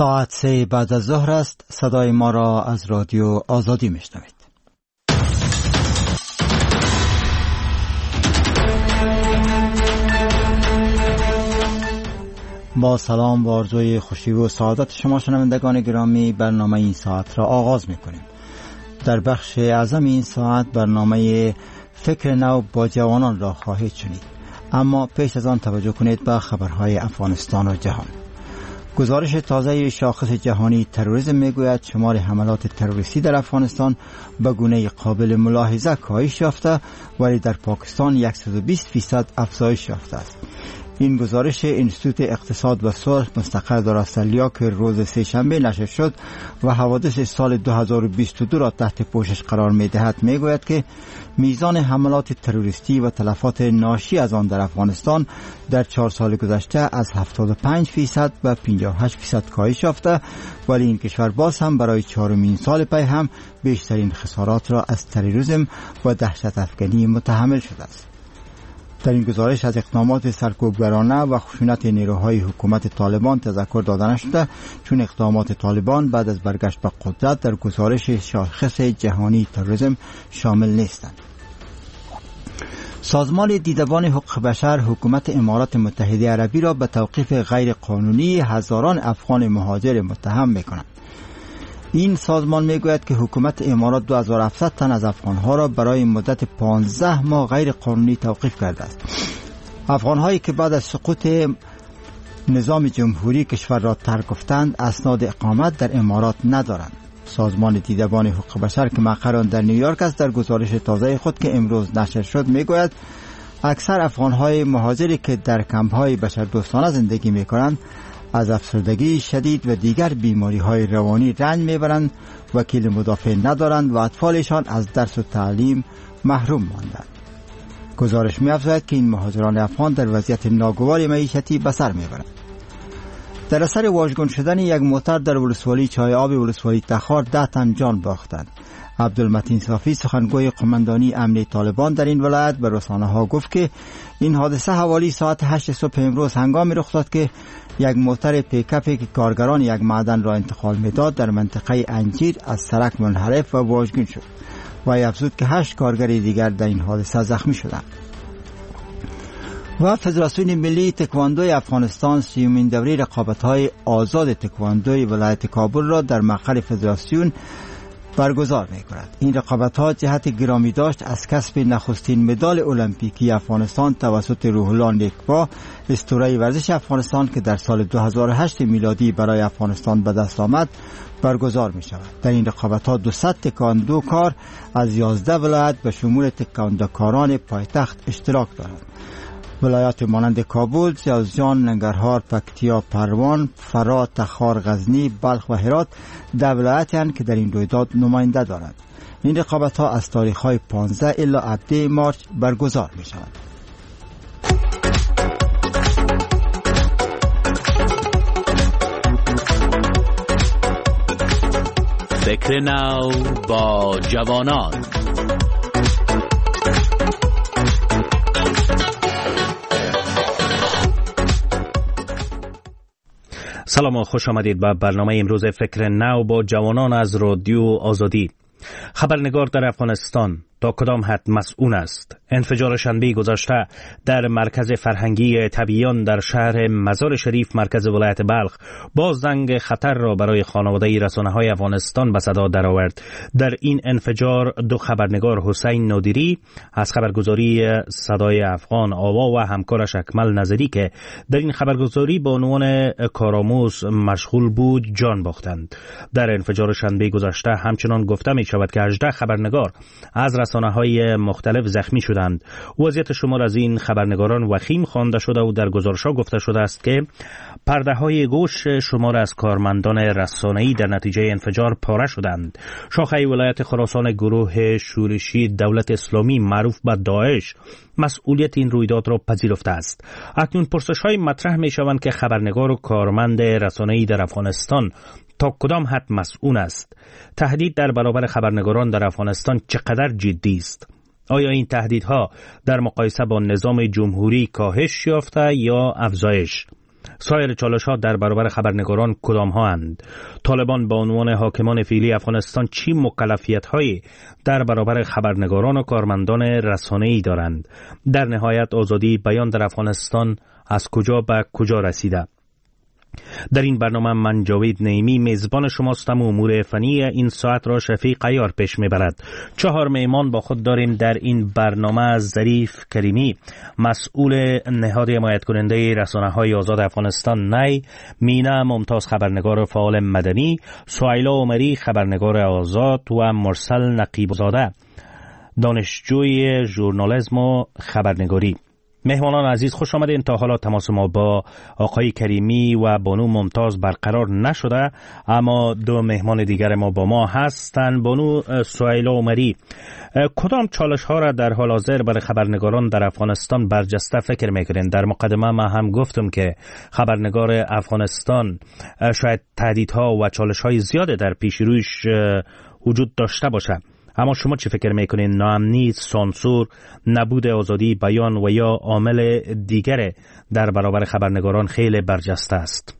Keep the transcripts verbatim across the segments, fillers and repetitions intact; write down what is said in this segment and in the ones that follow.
ساعت سه بعد از ظهر است. صدای ما را از رادیو آزادی میشنوید. با سلام و آرزوی خوشی و سعادت شما شنوندگان گرامی، برنامه این ساعت را آغاز میکنیم. در بخش اعظم این ساعت برنامه فکر نو با جوانان را خواهید شنید، اما پیش از آن توجه کنید به خبرهای افغانستان و جهان. گزارش تازه شاخص جهانی تروریسم میگوید شمار حملات تروریستی در افغانستان به گونه قابل ملاحظه کاهش یافته، ولی در پاکستان صد و بیست فیصد افزایش یافته است. این گزارش انستیتوت اقتصاد و صلح مستقر در استرالیا که روز سه‌شنبه نشر شد و حوادث سال دو هزار و بیست و دو را تحت پوشش قرار می‌دهد میگوید که میزان حملات تروریستی و تلفات ناشی از آن در افغانستان در چهار سال گذشته از هفتاد و پنج فیصد و پنجاه و هشت فیصد کاهش یافته، ولی این کشور باز هم برای چهارمین سال پی هم بیشترین خسارات را از تروریسم و دهشت افکنی متحمل شده است. در این گزارش از اقدامات سرکوبگرانه و خشونت نیروهای حکومت طالبان تذکر داده نشده، چون اقدامات طالبان بعد از برگشت به قدرت در گزارش شاخص جهانی تروریسم شامل نیستند. سازمان دیدبان حقوق بشر حکومت امارات متحده عربی را به توقیف غیر قانونی هزاران افغان مهاجر متهم می‌کند. این سازمان میگوید که حکومت امارات دو هزار و هفتصد تن از افغانها را برای مدت پانزده ماه غیر قانونی توقیف کرده است. افغانهایی که بعد از سقوط نظام جمهوری کشور را ترک گفتند اسناد اقامت در امارات ندارند. سازمان دیدبان حقوق بشر که مقر آن در نیویورک است در گزارش تازه خود که امروز نشر شد میگوید اکثر افغانهای مهاجری که در کمپ‌های بشردوستانه زندگی میکنند از افسردگی شدید و دیگر بیماری‌های روانی رنج می‌برند، وکیل مدافع ندارند و اطفالشان از درس و تعلیم محروم ماندند. گزارش می‌افزاید که این مهاجران افغان در وضعیت ناگوار معیشتی به سر می‌برند. در اثر واژگون شدن یک موتر در ولسوالی چای آب ولسوالی تخار ده تن جان باختند. عبدالمتین صافی سخنگوی قماندانی امنیتی طالبان در این ولایت به رسانه‌ها گفت که این حادثه حوالی ساعت هشت صبح امروز هنگامی رخ داد که یک موتر پیکاپی که کارگران یک معدن را انتقال می‌داد در منطقه انجیر از سرک منحرف و واژگون شد و افزود که هشت کارگر دیگر در این حادثه زخمی شدند. و فدراسیون ملی تکواندوی افغانستان سیومین دوره رقابت‌های آزاد تکواندوی ولایت کابل را در مقر فدراسیون برگزار می‌کند. این رقابت‌ها جهت گرامی داشت از کسب نخستین مدال المپیکی افغانستان توسط روح الله نیکبا، اسطوره ورزش افغانستان که در سال دو هزار و هشت میلادی برای افغانستان به دست آمد برگزار می‌شود. در این رقابت‌ها دویست تکواندوکار از یازده ولایت به شمول تکواندوکاران پایتخت اشتراک دارند. ولایات مانند کابل، جوزجان، ننگرهار، پکتیا، پروان، فرا، تخار، غزنی، بلخ و هرات در ولایت‌اند که در این رویداد نماینده دارند. این رقابت‌ها از تاریخ‌های پانزده الی هفده مارس برگزار می‌شوند. فکر نو با جوانان. سلام و خوش آمدید به برنامه امروز فکر نو با جوانان از رادیو آزادی. خبرنگار در افغانستان تا کدام حد مسئول است؟ انفجار شنبه گذشته در مرکز فرهنگی طبیعیان در شهر مزار شریف مرکز ولایت بلخ باز زنگ خطر را برای خانواده رسانه‌های افغانستان به صدا درآورد. در این انفجار دو خبرنگار حسین نادری از خبرگزاری صدای افغان آوا و همکارش اکمل نظری که در این خبرگزاری با عنوان کارآموز مشغول بود جان باختند. در انفجار شنبه گذشته همچنان گفته می شود که هجده خبرنگار از رسانه‌های مختلف زخمی شدند. وضعیت شمار از این خبرنگاران وخیم خوانده شده و در گزارش‌ها گفته شده است که پرده‌های گوش شمار از کارمندان رسانه‌ای در نتیجه انفجار پاره شدند. شاخه ولایت خراسان گروه شورشی دولت اسلامی معروف به داعش مسئولیت این رویداد را پذیرفته است. اکنون پرسش‌های مطرح می‌شوند که خبرنگار و کارمند رسانه‌ای در افغانستان تا کدام حد مسئول است؟ تهدید در برابر خبرنگاران در افغانستان چقدر جدی است؟ آیا این تهدیدها در مقایسه با نظام جمهوری کاهش یافته یا افزایش؟ سایر چالش ها در برابر خبرنگاران کدام ها اند؟ طالبان با عنوان حاکمان فعلی افغانستان چی مکلفیت هایی در برابر خبرنگاران و کارمندان رسانه‌ای دارند؟ در نهایت آزادی بیان در افغانستان از کجا به کجا رسیده؟ در این برنامه من جاوید نعیمی میزبان شماستم و امور فنی این ساعت را شفیق عیار پیش میبرد. چهار میهمان با خود داریم در این برنامه: ظریف کریمی، مسئول نهاد حمایت کننده رسانه‌های آزاد افغانستان نی، مینا ممتاز، خبرنگار فعال مدنی، سهیلا عمری، خبرنگار آزاد، و مرسل نقیب‌زاده، دانشجوی ژورنالیسم و خبرنگاری. مهمانان عزیز خوش آمدین. تا حالا تماس ما با آقای کریمی و بانو ممتاز برقرار نشده، اما دو مهمان دیگر ما با ما هستند. بانو سهیلا عمری، کدام چالش ها را در حال حاضر برای خبرنگاران در افغانستان برجسته فکر میکنین؟ در مقدمه ما هم گفتم که خبرنگار افغانستان شاید تهدیدها و چالش های زیاده در پیش رویش وجود داشته باشه، اما شما چه فکر میکنین؟ ناامنی، سانسور، نبود آزادی بیان و یا عامل دیگر در برابر خبرنگاران خیلی برجسته است؟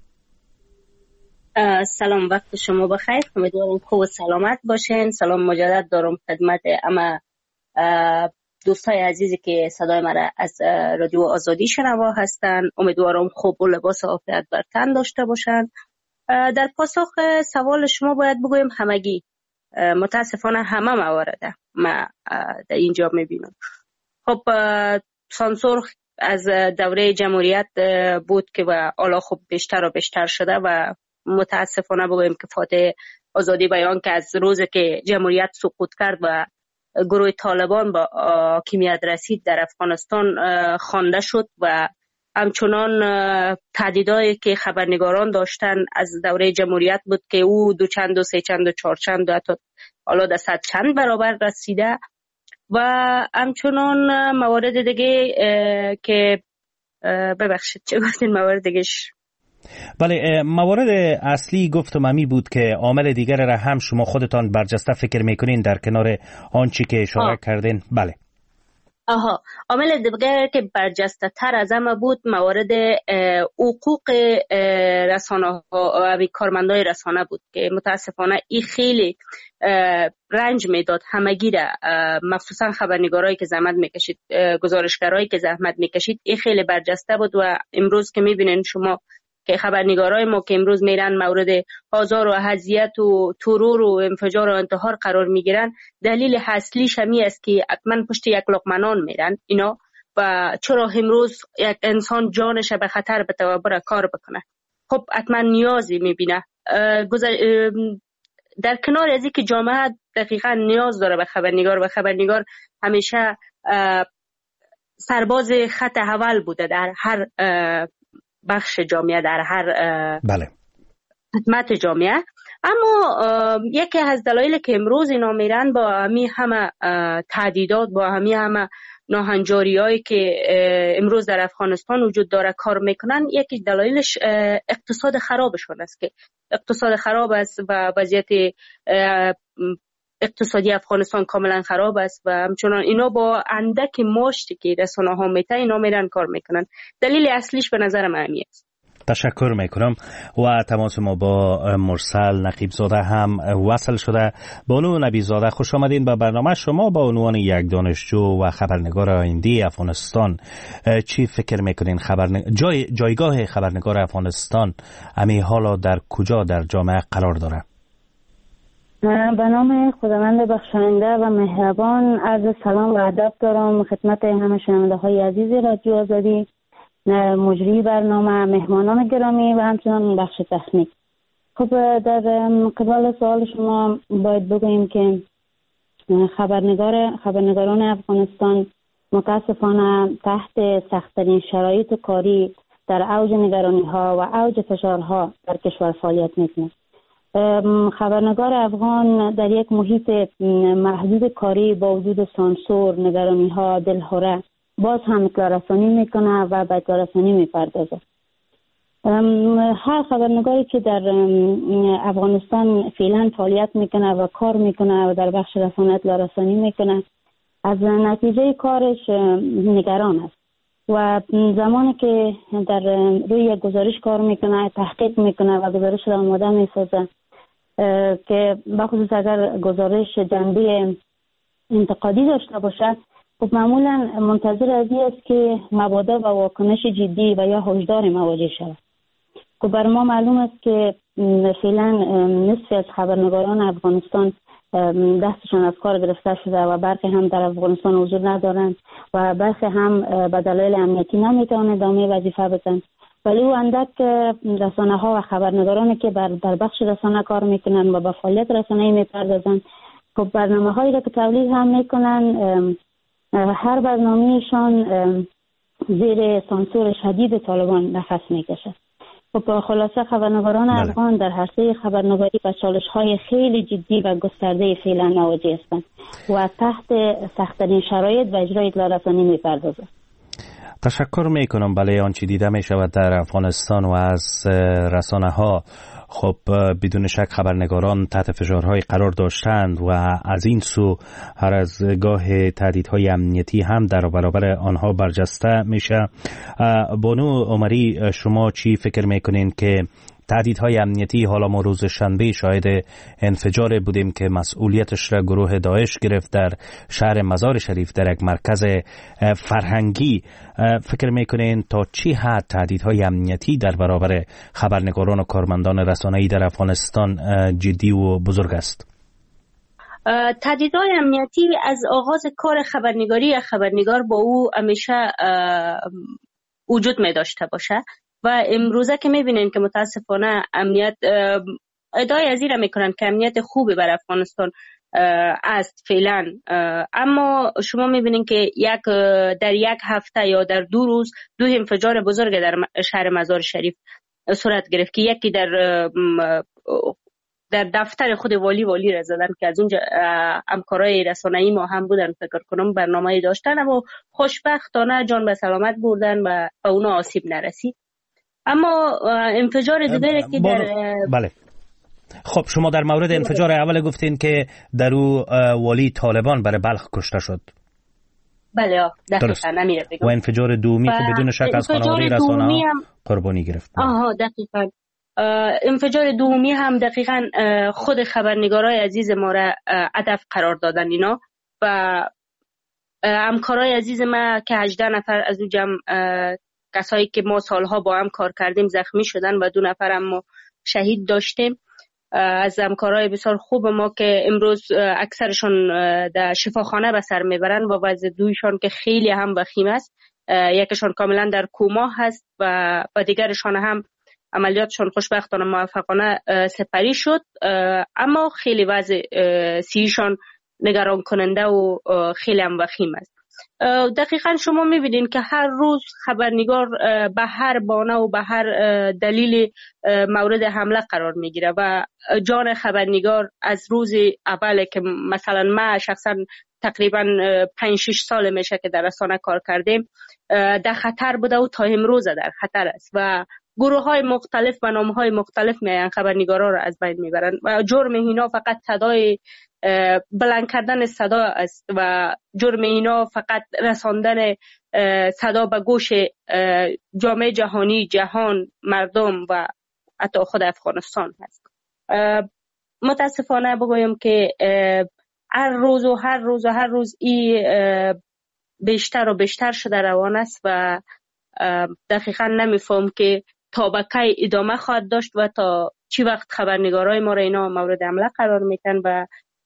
سلام، وقت شما بخیر. امیدوارم خوب و سلامت باشین. سلام مجدد دارم خدمت اما دوستای عزیزی که صدای مرا از رادیو آزادی شنوا هستن. امیدوارم خوب و لباس عافیت بر تن داشته باشن. در پاسخ سوال شما باید بگویم همگی، متاسفانه همه موارده ما در اینجا میبینم. خب سانسور از دوره جمهوریت بود که و حالا خب بیشتر و بیشتر شده و متاسفانه بگویم که فاتح آزادی بیان که از روز که جمهوریت سقوط کرد و گروه طالبان با حاکمیت رسید در افغانستان خوانده شد و همچنان تهدیدایی که خبرنگاران داشتن از دوره جمهوریت بود که او دو چند و سه چند و چهار چند و حتی حالا در صد چند برابر رسیده و همچنان موارد دیگه که ببخشید چه گفتین موارد دیگهش؟ بله، موارد اصلی گفتم امی بود که عامل دیگر را هم شما خودتان برجسته فکر میکنین در کنار آنچه که اشاره آه. کردین. بله آها، عامل دیگر که برجسته تر از همه بود موارد حقوق رسانه ها و کارمندای رسانه بود که متاسفانه این خیلی رنج میداد همگی را، مخصوصا خبرنگارایی که زحمت میکشید، گزارشگرایی که زحمت میکشید. این خیلی برجسته بود و امروز که میبینین شما که خبرنگارای ما که امروز میرن مورد آزار و اذیت و ترور و انفجار و انتحار قرار میگیرن، دلیل اصلیش همی است که حتما پشت یک لقمه نان میرن اینا و چرا امروز یک انسان جانش به خطر بتوه بره کار بکنه. خب حتما نیازی میبینه. در کنار از اینکه جامعه دقیقا نیاز داره به خبرنگار و خبرنگار همیشه سرباز خط اول بوده در هر بخش جامعه، در هر بله خدمت جامعه، اما یکی از دلایلی که امروز اینا میرن با همین همه تهدیدات، با همین همه ناهنجاریایی که امروز در افغانستان وجود داره کار میکنن، یکی دلایلش اقتصاد خرابشون است که اقتصاد خراب است و وضعیت اقتصادی افغانستان کاملا خراب است و همچنان اینا با اندک مشتی که رسانه ها میته اینا میرن کار میکنن. دلیل اصلیش به نظر من همین است. تشکر میکنم و تماس ما با مرسل نقیب‌زاده هم وصل شده. بانو نبی‌زاده خوش آمدین به برنامه. شما با عنوان یک دانشجو و خبرنگار آینده افغانستان چی فکر میکنین؟ خبرنگ... جای... جایگاه خبرنگار افغانستان امی حالا در کجا در جامعه قرار داره؟ به نام خداوند بخشنده و مهربان عرض سلام و ادب دارم خدمت همه شنونده های عزیز رادیو آزادی، مجری برنامه، مهمانان گرامی و همچنان بخش تکنیک. خب در قبال سوال شما باید بگوییم که خبرنگار خبرنگاران افغانستان متاسفانه تحت سخت‌ترین شرایط کاری در اوج نگرانی ها و اوج فشارها در کشور فعالیت میکنند. خبرنگار افغان در یک محیط محدود کاری با وجود سانسور، نگرانی ها، دلهره باز هم اطلاع‌رسانی میکنه و به اطلاع‌رسانی میپردازه. هر خبرنگاری که در افغانستان فعلا فعالیت میکنه و کار میکنه و در بخش رسانه اطلاع‌رسانی میکنه، از نتیجه کارش نگران است. و زمانی که در روی یک گزارش کار میکنه، تحقیق میکنه و گزارش را آماده میسازه که بخصوص اگر گزارش جنبه انتقادی داشته باشد، خب معمولا منتظر از این است که مبادا و واکنش جدی و یا هشدار مواجه شود. که بر ما معلوم است که فعلا نصف از خبرنگاران افغانستان دستشان از کار گرفته شده و برخی هم در افغانستان حضور ندارند و برخی هم به دلایل امنیتی نمیتوانند ادامه وظیفه بدن. ولی او اندک رسانه ها و خبرنگارانی که بر در بخش رسانه کار میکنن و به فعالیت رسانه‌ای میپردازند، خب برنامه هایی که تولید هم میکنن، هر برنامه‌شان زیر سانسور شدید طالبان نفس میکشه. خب خلاصه خبرنگاران افغان در عرصه خبرنگاری با چالش‌های خیلی جدی و گسترده فعلا مواجه هستند و تحت سخت‌ترین شرایط و اجرای اطلاع رسانی می‌پردازند. تشکر میکنم. بله، آنچه دیده می شود در افغانستان و از رسانه ها، خب بدون شک خبرنگاران تحت فشارهای قرار داشتند و از این سو هر از گاه تهدیدهای امنیتی هم در برابر آنها برجسته میشه. بانو عمری، شما چی فکر میکنین که تهدیدهای امنیتی، حالا ما روز شنبه شاهد انفجار بودیم که مسئولیتش را گروه داعش گرفت در شهر مزار شریف در یک مرکز فرهنگی، فکر میکنین تا چی حد تهدیدهای امنیتی در برابر خبرنگاران و کارمندان رسانه‌ای در افغانستان جدی و بزرگ است؟ تهدیدهای امنیتی از آغاز کار خبرنگاری یا خبرنگار با او همیشه وجود می داشته باشه و امروزه که میبینین که متاسفانه امنیت ادعای از این را میکنن که امنیت خوبی بر افغانستان است فعلا، اما شما میبینین که یک در یک هفته یا در دو روز دو انفجار بزرگ در شهر مزار شریف صورت گرفت که یکی در در دفتر خود والی والی را زدن که از اونجا همکارای رسانه‌ای ما هم بودن، فکر کنم برنامه‌ای داشتن، اما خوشبختانه جان به سلامت بردن و به اونا آسیب نرسید. اما انفجار دیگری که در بله. خب شما در مورد انفجار اول گفتین که در او والی طالبان برای بلخ کشته شد. بله دقیقاً نمیره بگم. و انفجار دومی که بدون شک از خانواده رسانه‌ها هم قربانی گرفت. آها دقیقاً. انفجار دومی هم دقیقاً خود خبرنگارای عزیز ما را هدف قرار دادن اینا و همکارای عزیز ما که هجده نفر از او جمع کسایی که ما سالها با هم کار کردیم زخمی شدن و دو نفر هم ما شهید داشتیم. از همکارای بسیار خوب ما که امروز اکثرشون در شفاخانه به سر میبرن و وضع دویشان که خیلی هم وخیم است، یکشان کاملا در کوما هست و و دیگرشان هم عملیاتشان خوشبختانه موفقانه سپری شد، اما خیلی وضع سیشان نگران کننده و خیلی هم وخیم است. دقیقاً شما میبینین که هر روز خبرنگار به هر بانه و به هر دلیل مورد حمله قرار میگیره و جان خبرنگار از روز اول که مثلا ما شخصا تقریبا پنج شش سال میشه که در رسانه کار کردیم در خطر بوده و تا امروز در خطر است و گروه های مختلف و نام های مختلف میان خبرنگارا را از بین میبرن و جرم اینا فقط صدای بلند کردن صدا است و جرم اینا فقط رساندن صدا به گوش جامعه جهانی، جهان، مردم و حتی خود افغانستان هست. متاسفانه بگویم که هر روز و هر روز و هر روز این بیشتر و بیشتر شده روان است و دقیقا نمیفهم که تا به کی ادامه خواهد داشت و تا چی وقت خبرنگارای ما را اینا مورد حمله قرار میتن و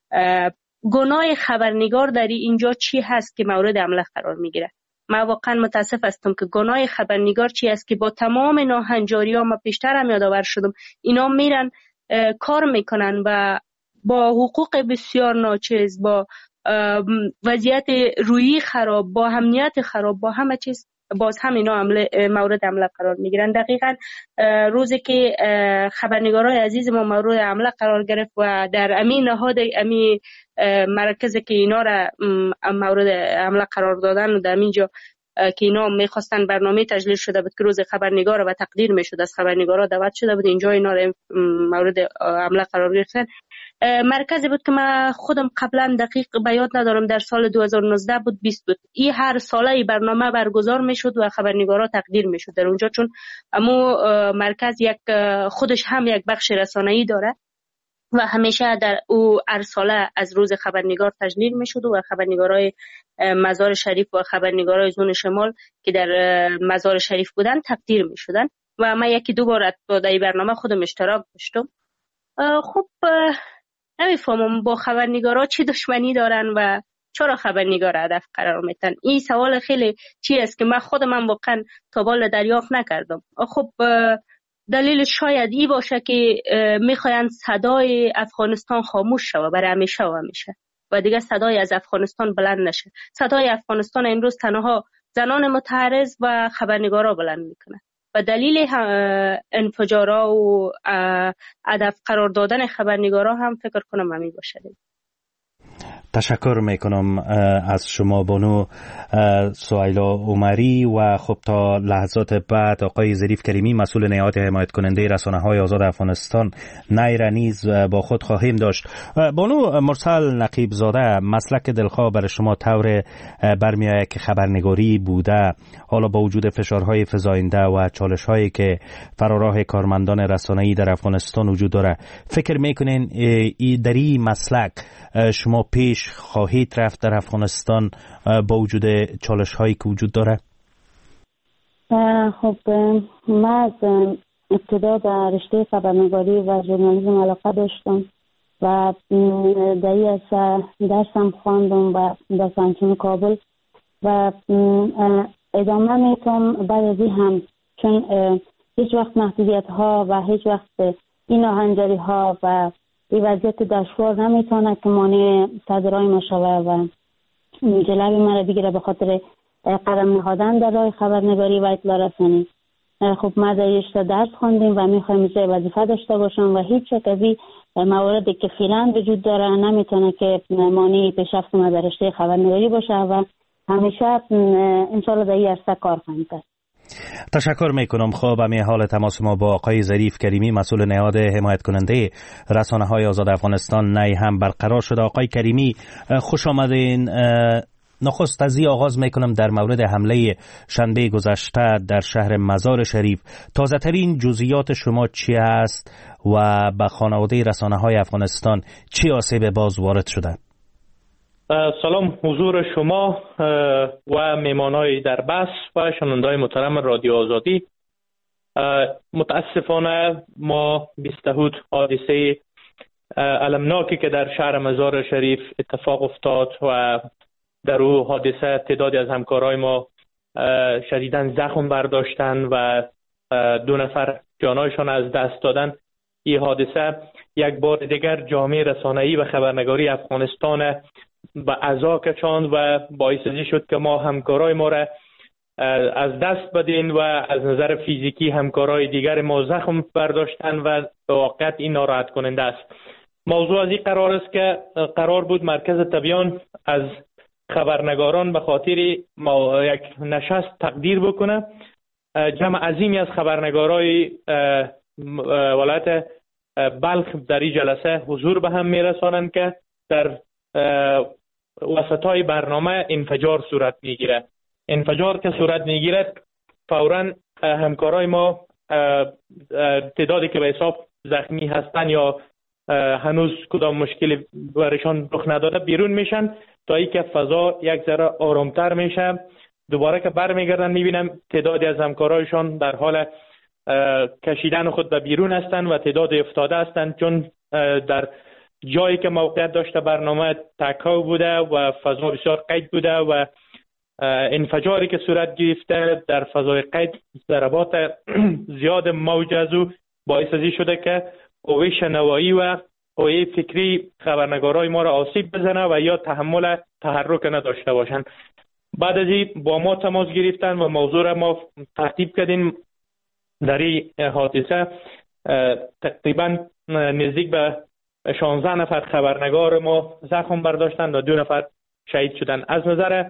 گناه خبرنگار در اینجا چی هست که مورد حمله قرار میگیره. من واقعا متاسف هستم که گناه خبرنگار چی است که با تمام ناهنجاری ها ما پیشتر هم یادآور شدم اینا میرن کار میکنن و با حقوق بسیار ناچیز، با وضعیت روحی خراب، با امنیت خراب، با همه چیز باز هم اینا عمله مورد حمله قرار میگیرن. دقیقاً روزی که خبرنگارای عزیز ما مورد حمله قرار گرفت و در امین نهاد امین مرکزی که اینا را مورد حمله قرار دادن و در اینجا که اینا میخواستن برنامه تجلیل شده بود که روز خبرنگار و تقدیر میشد، از خبرنگارا دعوت شده بود اینجا اینا رو مورد حمله قرار گرفتن. مرکزی بود که من خودم قبلا دقیق به یاد ندارم، در سال دو هزار و نوزده بود بیست بود، این هر ساله برنامه برگزار میشد و خبرنگارا تقدیر میشد در اونجا، چون امو مرکز یک خودش هم یک بخش رسانه‌ای داره و همیشه در او هر ساله از روز خبرنگار تجلیل میشد و خبرنگارای مزار شریف و خبرنگارای زون شمال که در مزار شریف بودن تقدیر میشدن و من یکی دو بار در این برنامه خودم اشتراک داشتم. خب نمیفهمم با خبرنگارا چی دشمنی دارن و چرا خبرنگار هدف قرار میتن. این سوال خیلی چی است که من خودم هم واقعا تا بالا دریافت نکردم. خب دلیل شاید ای باشه که میخواین صدای افغانستان خاموش شوه برای همیشه و همیشه و دیگه صدای از افغانستان بلند نشه. صدای افغانستان امروز تنها زنان متحرز و خبرنگارا بلند میکنه و دلیل انفجارا و هدف قرار دادن خبرنگارا هم فکر کنم همین باشه. تشکر میکنم از شما بانو سهیلا عمری و خب تا لحظات بعد آقای ظریف کریمی مسئول نهاد حمایت کننده رسانه های آزاد افغانستان نیره نیز با خود خواهیم داشت. بانو مرسل نقیب زاده، مسلک دلخواه برای شما طور برمیآید که خبرنگاری بوده حالا با وجود فشارهای فزاینده و چالش هایی که فراراه کارمندان رسانه‌ای در افغانستان وجود داره، فکر میکنین در این مسلک شما پیش خواهید رفت در افغانستان با وجود چالش هایی که وجود داره؟ خب من از ابتدا در رشته خبرنگاری و ژورنالیسم علاقه داشتم و در این درسم خواندم و در دانشگاه کابل و ادامه میتونم بعد از این هم، چون هیچ وقت محدودیت ها و هیچ وقت این آهنجاری ها و این وضعیت دشوار نمیتونه که مانع صدرهای ما شوه و جلوی مرا بگیره به خاطر قدم نهادن در راه خبرنگاری و اطلاع رسانی. خب ما در رشته درس خواندیم و میخوایم اینجا وظیفه داشته باشم و هیچ یک از این مواردی که فعلا وجود داره نمیتونه که مانع پیشرفت ما در رشته خبرنگاری باشه و همیشه انشالله در این عرصه کار خواهیم کرد. تشکر میکنم. خب همین حال تماس ما با آقای ظریف کریمی مسئول نهاد حمایت کننده رسانه های آزاد افغانستان نی هم برقرار شده. آقای کریمی خوش آمدین. نخست از این آغاز میکنم در مورد حمله شنبه گذشته در شهر مزار شریف تازه ترین جزئیات شما چی است و به خانواده رسانه های افغانستان چی آسیب باز وارد شده؟ سلام حضور شما و میمانای در بس و شنونده‌های محترم رادیو آزادی. متاسفانه ما بیستهود حادثه المناکی که در شهر مزار شریف اتفاق افتاد و در او حادثه تعدادی از همکارای ما شدیداً زخم برداشتن و دو نفر جانایشان از دست دادن. این حادثه یک بار دیگر جامعه رسانه‌ای و خبرنگاری افغانستان به عزا کشاند و باعث شد که ما همکارای ما را از دست بدین و از نظر فیزیکی همکارای دیگر ما زخم برداشتن و به واقعیت این ناراحت کننده است. موضوع از این قرار است که قرار بود مرکز تبیان از خبرنگاران به خاطر یک نشست تقدیر بکنه. جمع عظیمی از خبرنگارای ولایت بلخ در این جلسه حضور به هم میرسانند که در وسطای برنامه انفجار صورت میگیره. انفجار که صورت میگیره فوراً همکارای ما تعدادی که به حساب زخمی هستن یا هنوز کدام مشکلی برایشان رخ نداده بیرون میشن تا اینکه فضا یک ذره آرامتر میشه. دوباره که برمیگردن میبینم تعدادی از همکارایشان در حال کشیدن خود به بیرون هستند و تعداد افتاده هستند، چون در جایی که موقعیت داشته برنامه تکاو بوده و فضا بسیار قید بوده و انفجاری که صورت گرفته در فضای قید ضربات زیاد موج از او باعث ازی شده که قوه شنوایی و قوه فکری خبرنگارای ما را آسیب بزنه و یا تحمل تحرک نداشته باشند. بعد از این با ما تماس گرفتن و موضوع را ما ترتیب کردیم. در این حادثه تقریبا نزدیک به شانزده نفر خبرنگار ما زخم برداشتند و دو نفر شهید شدند. از نظر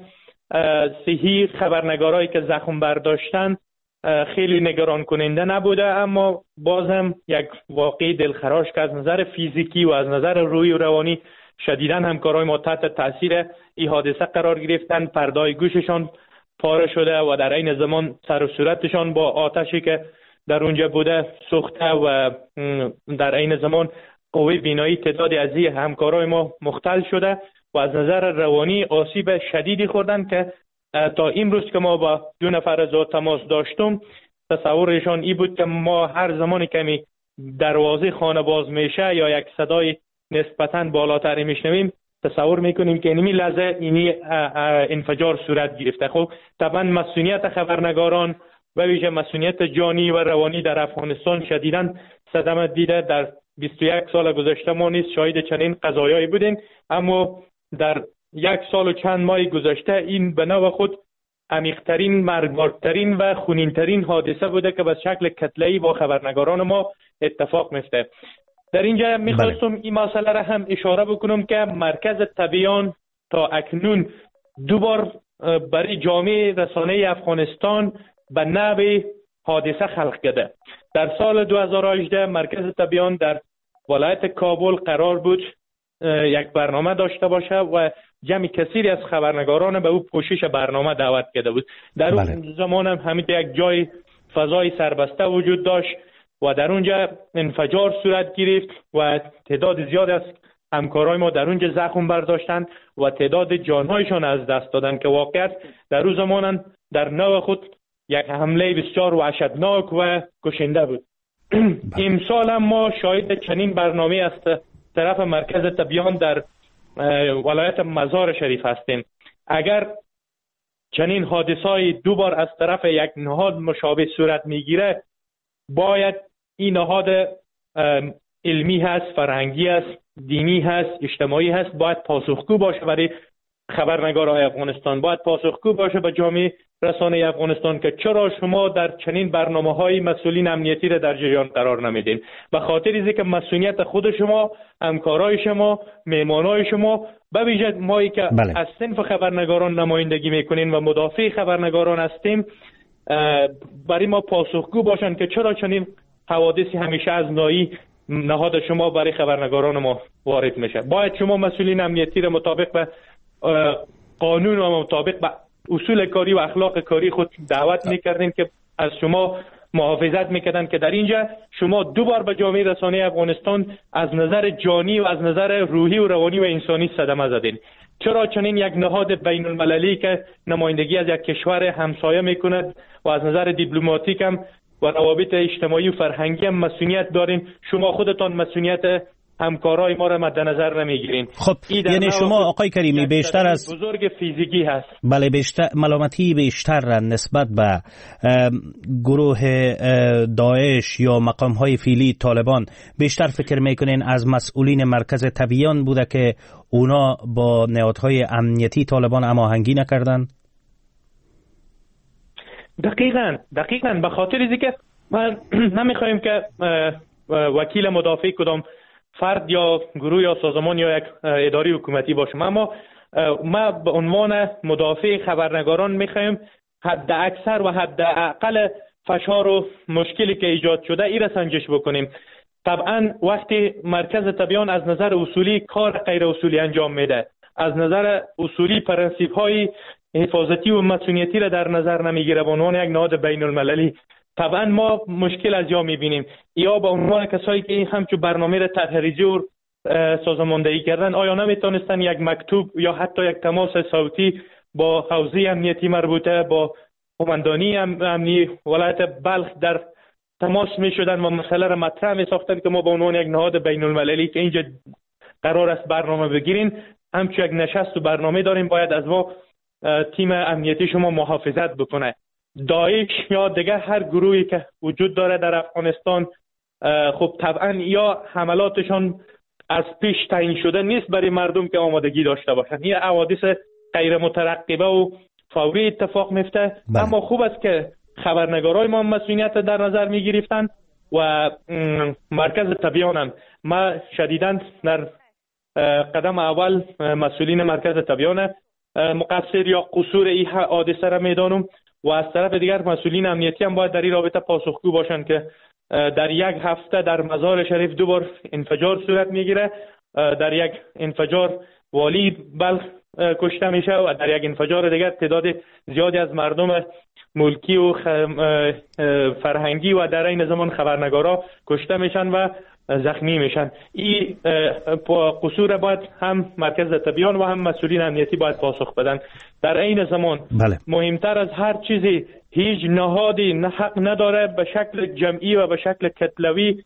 صحی خبرنگارایی که زخم برداشتن خیلی نگران کننده نبوده، اما بازم یک واقعی دلخراش که از نظر فیزیکی و از نظر روحی و روانی شدیداً همکارای ما تحت تاثیر این حادثه قرار گرفتن. پردای گوششان پاره شده و در این زمان سر و صورتشان با آتشی که در اونجا بوده سوخته و در این زمان قوه بینایی تعدادی از این همکارای ما مختل شده و از نظر روانی آسیب شدیدی خوردن که تا امروز که ما با دو نفر از تماس داشتم تصورشان ای بود که ما هر زمانی که دروازه خانه باز میشه یا یک صدای نسبتاً بالاتری میشنویم تصور میکنیم که اینمی لحظه اینی انفجار صورت گرفته. خب طبعا مسئولیت خبرنگاران و ویژه مسئولیت جانی و روانی در افغانستان شدیداً صدمه دیده. در بیست و یک سال گذشته ما نیز شاهد چنین قضایایی بودیم، اما در یک سال و چند ماه گذشته این به نوع خود عمیق‌ترین، مرگبارترین و خونین‌ترین حادثه بوده که به شکل کتله‌ای با خبرنگاران ما اتفاق میفته. در اینجا میخواستم این مسئله را هم اشاره بکنم که مرکز تبیان تا اکنون دو بار برای جامعه رسانه افغانستان به نوع حادثه خلق کرده. در سال دو هزار و هجده مرکز تبیان در ولایت کابل قرار بود یک برنامه داشته باشه و جمع کثیری از خبرنگاران به او پوشش برنامه دعوت کرده بود. در اون بله. زمان هم همین یک جای فضای سربسته وجود داشت و در اونجا انفجار صورت گرفت و تعداد زیاد از همکارای ما در اونجا زخم برداشتند و تعداد جانهایشان از دست دادند که واقعا در اون زمان در نوع خود یک حمله بسیار وحشتناک و کشنده بود. امسال هم ما شاهد چنین برنامه است طرف مرکز تبیان در ولایت مزار شریف هستیم. اگر چنین حادثه‌ای دو بار از طرف یک نهاد مشابه صورت میگیره، باید این نهاد علمی هست، فرهنگی هست، دینی هست، اجتماعی هست، باید پاسخگو باشه برای خبرنگارهای افغانستان، باید پاسخگو باشه به جامعه رسانه افغانستان که چرا شما در چنین برنامه‌های مسئولین امنیتی را در جریان قرار نمیدین. به خاطر اینکه که مسئولیت خود شما، همکارای شما، مهمانای شما، به ویژه مایی که بله. از صنف خبرنگاران نمایندگی میکنین و مدافع خبرنگاران هستیم، برای ما پاسخگو باشن که چرا چنین حوادثی همیشه از نایی نهاد شما برای خبرنگاران ما وارد میشه. باید شما مسئولین امنیتی را مطابق به قانون و مطابق به اصول کاری و اخلاق کاری خود دعوت میکردین که از شما محافظت میکردن که در اینجا شما دو بار به جامعه رسانه افغانستان از نظر جانی و از نظر روحی و روانی و انسانی صدمه زدین. چرا چنین یک نهاد بین المللی که نمایندگی از یک کشور همسایه میکند و از نظر دیپلماتیک هم و روابط اجتماعی و فرهنگی هم مسئولیت دارین، شما خودتان مسئولیت همکارای ما را مد نظر نمیگیرین؟ خب یعنی شما آقای کریمی بیشتر از بزرگ فیزیکی هست. بله، بیشتر ملامتی بیشتر نسبت به گروه داعش یا مقام های فعلی طالبان بیشتر فکر میکنین از مسئولین مرکز تبیان بوده که اونا با نهادهای امنیتی طالبان هماهنگی نکردن؟ دقیقاً دقیقاً به خاطر اینکه من نمیخوایم که وکیل مدافع کدام فرد یا گروه یا سازمان یا یک اداره حکومتی باشم، اما ما به عنوان مدافع خبرنگاران میخوایم حد اکثر و حد اقل فشار و مشکلی که ایجاد شده ای را سنجش بکنیم. طبعا وقتی مرکز تبیان از نظر اصولی کار غیر اصولی انجام میده، از نظر اصولی پرنسیپ های حفاظتی و مسئولیتی را در نظر نمیگیره به عنوان یک نهاد بین المللی، طبعا ما مشکل از یا میبینیم. یا به عنوان کسایی که همچون برنامه را تحریزی و سازماندهی کردن، آیا نمیتونستن یک مکتوب یا حتی یک تماس صوتی با حوزه امنیتی مربوطه با قماندانی امنی ولایت بلخ در تماس میشدن و مسئله را مطرح میساختن که ما به عنوان یک نهاد بین المللی که اینجا قرار است برنامه بگیرین، همچون یک نشست و برنامه داریم، باید از ما تیم امنیتی شما محافظت بکنه. داعش یا دیگه هر گروهی که وجود داره در افغانستان، خب طبعا یا حملاتشان از پیش تعیین شده نیست برای مردم که آمادگی داشته باشن، این حوادث غیر مترقبه و فوری اتفاق میفته. اما خوب است که خبرنگارای ما مسئولیت در نظر میگرفتن و مرکز تبیان هم ما شدیداً در قدم اول مسئولین مرکز تبیان مقصر یا قصور این حادثه را میدانم. و از طرف دیگر مسئولین امنیتی هم باید در این رابطه پاسخگو باشند که در یک هفته در مزار شریف دو بار انفجار صورت میگیره. در یک انفجار والی بلخ کشته میشه و در یک انفجار دیگر تعداد زیادی از مردم ملکی و فرهنگی و در این زمان خبرنگارا کشته میشن و زخمی میشن. این قصور باید هم مرکز تبیان و هم مسئولین امنیتی باید پاسخ بدن. در این زمان بله. مهمتر از هر چیزی هیچ نهادی نه حق نداره به شکل جمعی و به شکل کتلوی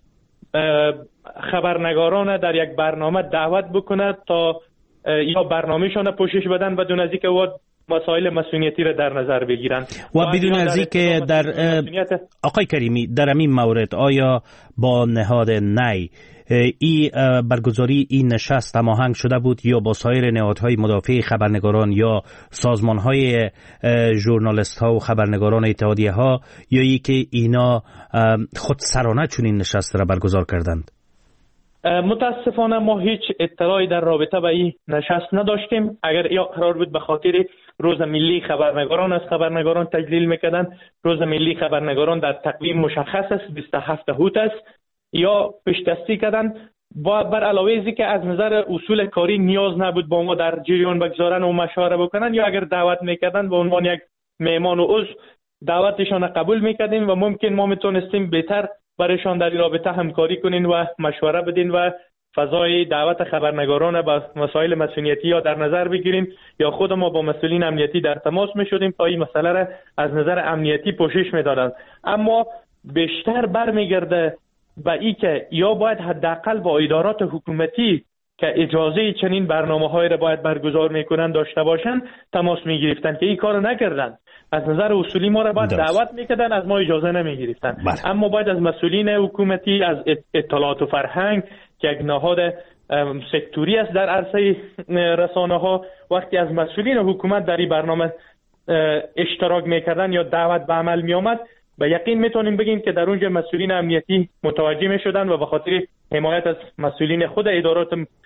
خبرنگاران در یک برنامه دعوت بکنه تا یا برنامه‌شان پوشش بدن بدون از اینکه مسائل مسئولیتی را در نظر بگیرن و بدون از اینکه در آقای کریمی در این مورد آیا با نهاد نی ای برگزاری این نشست هماهنگ شده بود یا با سایر نهادهای مدافع خبرنگاران یا سازمانهای ژورنالیست ها و خبرنگاران اتحادیه ها یا ای که اینا خودسرانه چنین نشست را برگزار کردند؟ متاسفانه ما هیچ اطلاعی در رابطه با این نشست نداشتیم. اگر یا قرار بود به خاطر روز ملی خبرنگاران از خبرنگاران تجلیل میکردن، روز ملی خبرنگاران در تقویم مشخص است بیست و هفت هوت است، یا پیش‌دستی کردن با بر علاوه ازی که از نظر اصول کاری نیاز نبود با ما در جریان بگذارن و مشوره بکنن، یا اگر دعوت میکردن به عنوان یک مهمان و عضو دعوتشان قبول میکردیم و ممکن ما میتونستیم بهتر برایشان در این رابطه همکاری کنین و مشوره بدین و فضای دعوت خبرنگاران با مسائل مسئولیتی یا در نظر بگیریم یا خود ما با مسئولین امنیتی در تماس می شدیم تا این مسئله را از نظر امنیتی پوشش می دادن. اما بیشتر برمیگرده به این که یا باید حداقل با ادارات حکومتی که اجازه چنین برنامه‌های را باید برگزار میکنن داشته باشن تماس میگرفتن که این کارو نکردن. از نظر اصولی ما را باید دعوت میکردن، از ما اجازه نمیگرفتن. اما باید از مسئولین حکومتی، از اطلاعات و فرهنگ که یک نهاد سکتوری است در عرصه رسانه ها، وقتی از مسئولین حکومت در این برنامه اشتراک میکردن یا دعوت به عمل میآمد، به یقین میتونیم بگیم که در اونجا مسئولین امنیتی متوجه میشدن و به خاطر حمایت از مسئولین خود ادارات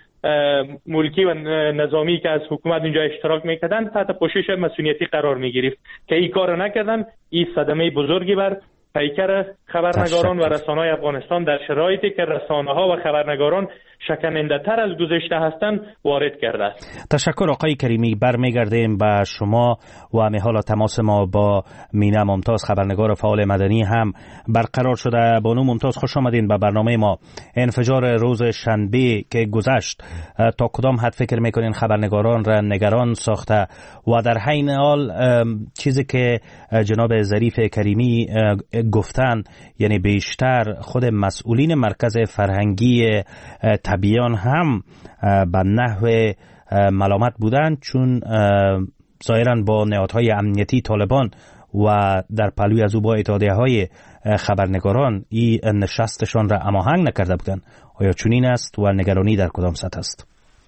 ملکی و نظامی که از حکومت اونجا اشتراک میکردن تحت پوشش مسئولیتی قرار میگرفت که این کار نکردن. این صدمه بزرگی بر پیکر خبرنگاران و رسانه‌های افغانستان در شرایطی که رسانه‌ها و خبرنگاران شکننده تر از گذشته هستند وارد کرده است. تشکر آقای کریمی. برمیگردیم به شما و همه حالا تماس ما با مینا ممتاز خبرنگار فعال مدنی هم برقرار شده. بانو ممتاز خوش آمدین به برنامه ما. انفجار روز شنبه که گذشت تا کدام حد فکر میکنین خبرنگاران را نگران ساخته و در حین حال چیزی که جناب ظریف کریمی گفتن، یعنی بیشتر خود مسئولین مرکز فرهنگی تبیان هم به نحو ملامت بودند چون ظاهراً با نهادهای امنیتی طالبان و در پلوی از او با اتحادیه های خبرنگاران این نشستشان را هماهنگ نکرده بودند. آیا چنین است و نگرانی در کدام سطح است؟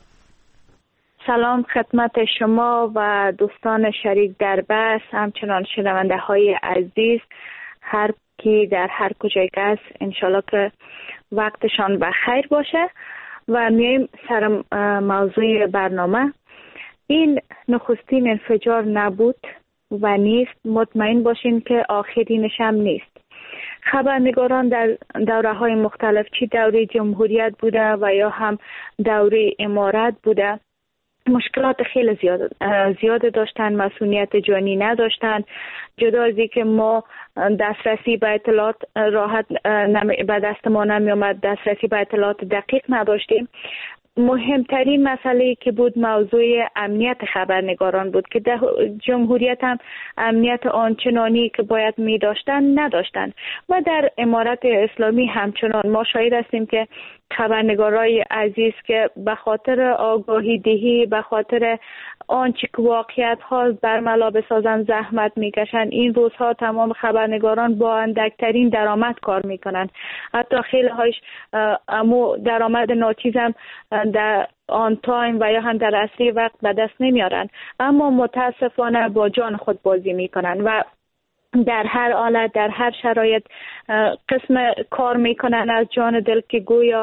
سلام خدمت شما و دوستان شریک در بحث، همچنان شنونده های عزیز، هر کی در هر کجای است انشالله که وقتشان بخیر باشه. و میایم سر موضوع برنامه. این نخستین انفجار نبود و نیست، مطمئن باشین که آخرینش هم نیست. خبرنگاران در دوره های مختلف، چی دوره جمهوریت بوده و یا هم دوره امارت بوده، مشکلات خیلی زیاد زیاد داشتن، مسئولیت جانی نداشتن. جدا از اینکه ما دسترسی به اطلاعات راحت به دست ما نمی آمد، دسترسی به اطلاعات دقیق نداشتیم. مهمترین مسئله که بود موضوع امنیت خبرنگاران بود که در جمهوریت هم امنیت آنچنانی که باید می داشتن نداشتن و در امارت اسلامی همچنان ما شاهد هستیم که خبرنگارای عزیز که به خاطر آگاهی دهی، به خاطر آنچه که واقعیت ها برملا بسازن زحمت میکشن. این روزها تمام خبرنگاران با اندکترین درآمد کار میکنن، حتی خیلی هایش امو درآمد ناچیز هم در آن تایم و یا هم در اصلی وقت به دست نمیارن، اما متاسفانه با جان خود بازی میکنن و در هر حالت در هر شرایط قسم کار میکنن از جان دل که گویا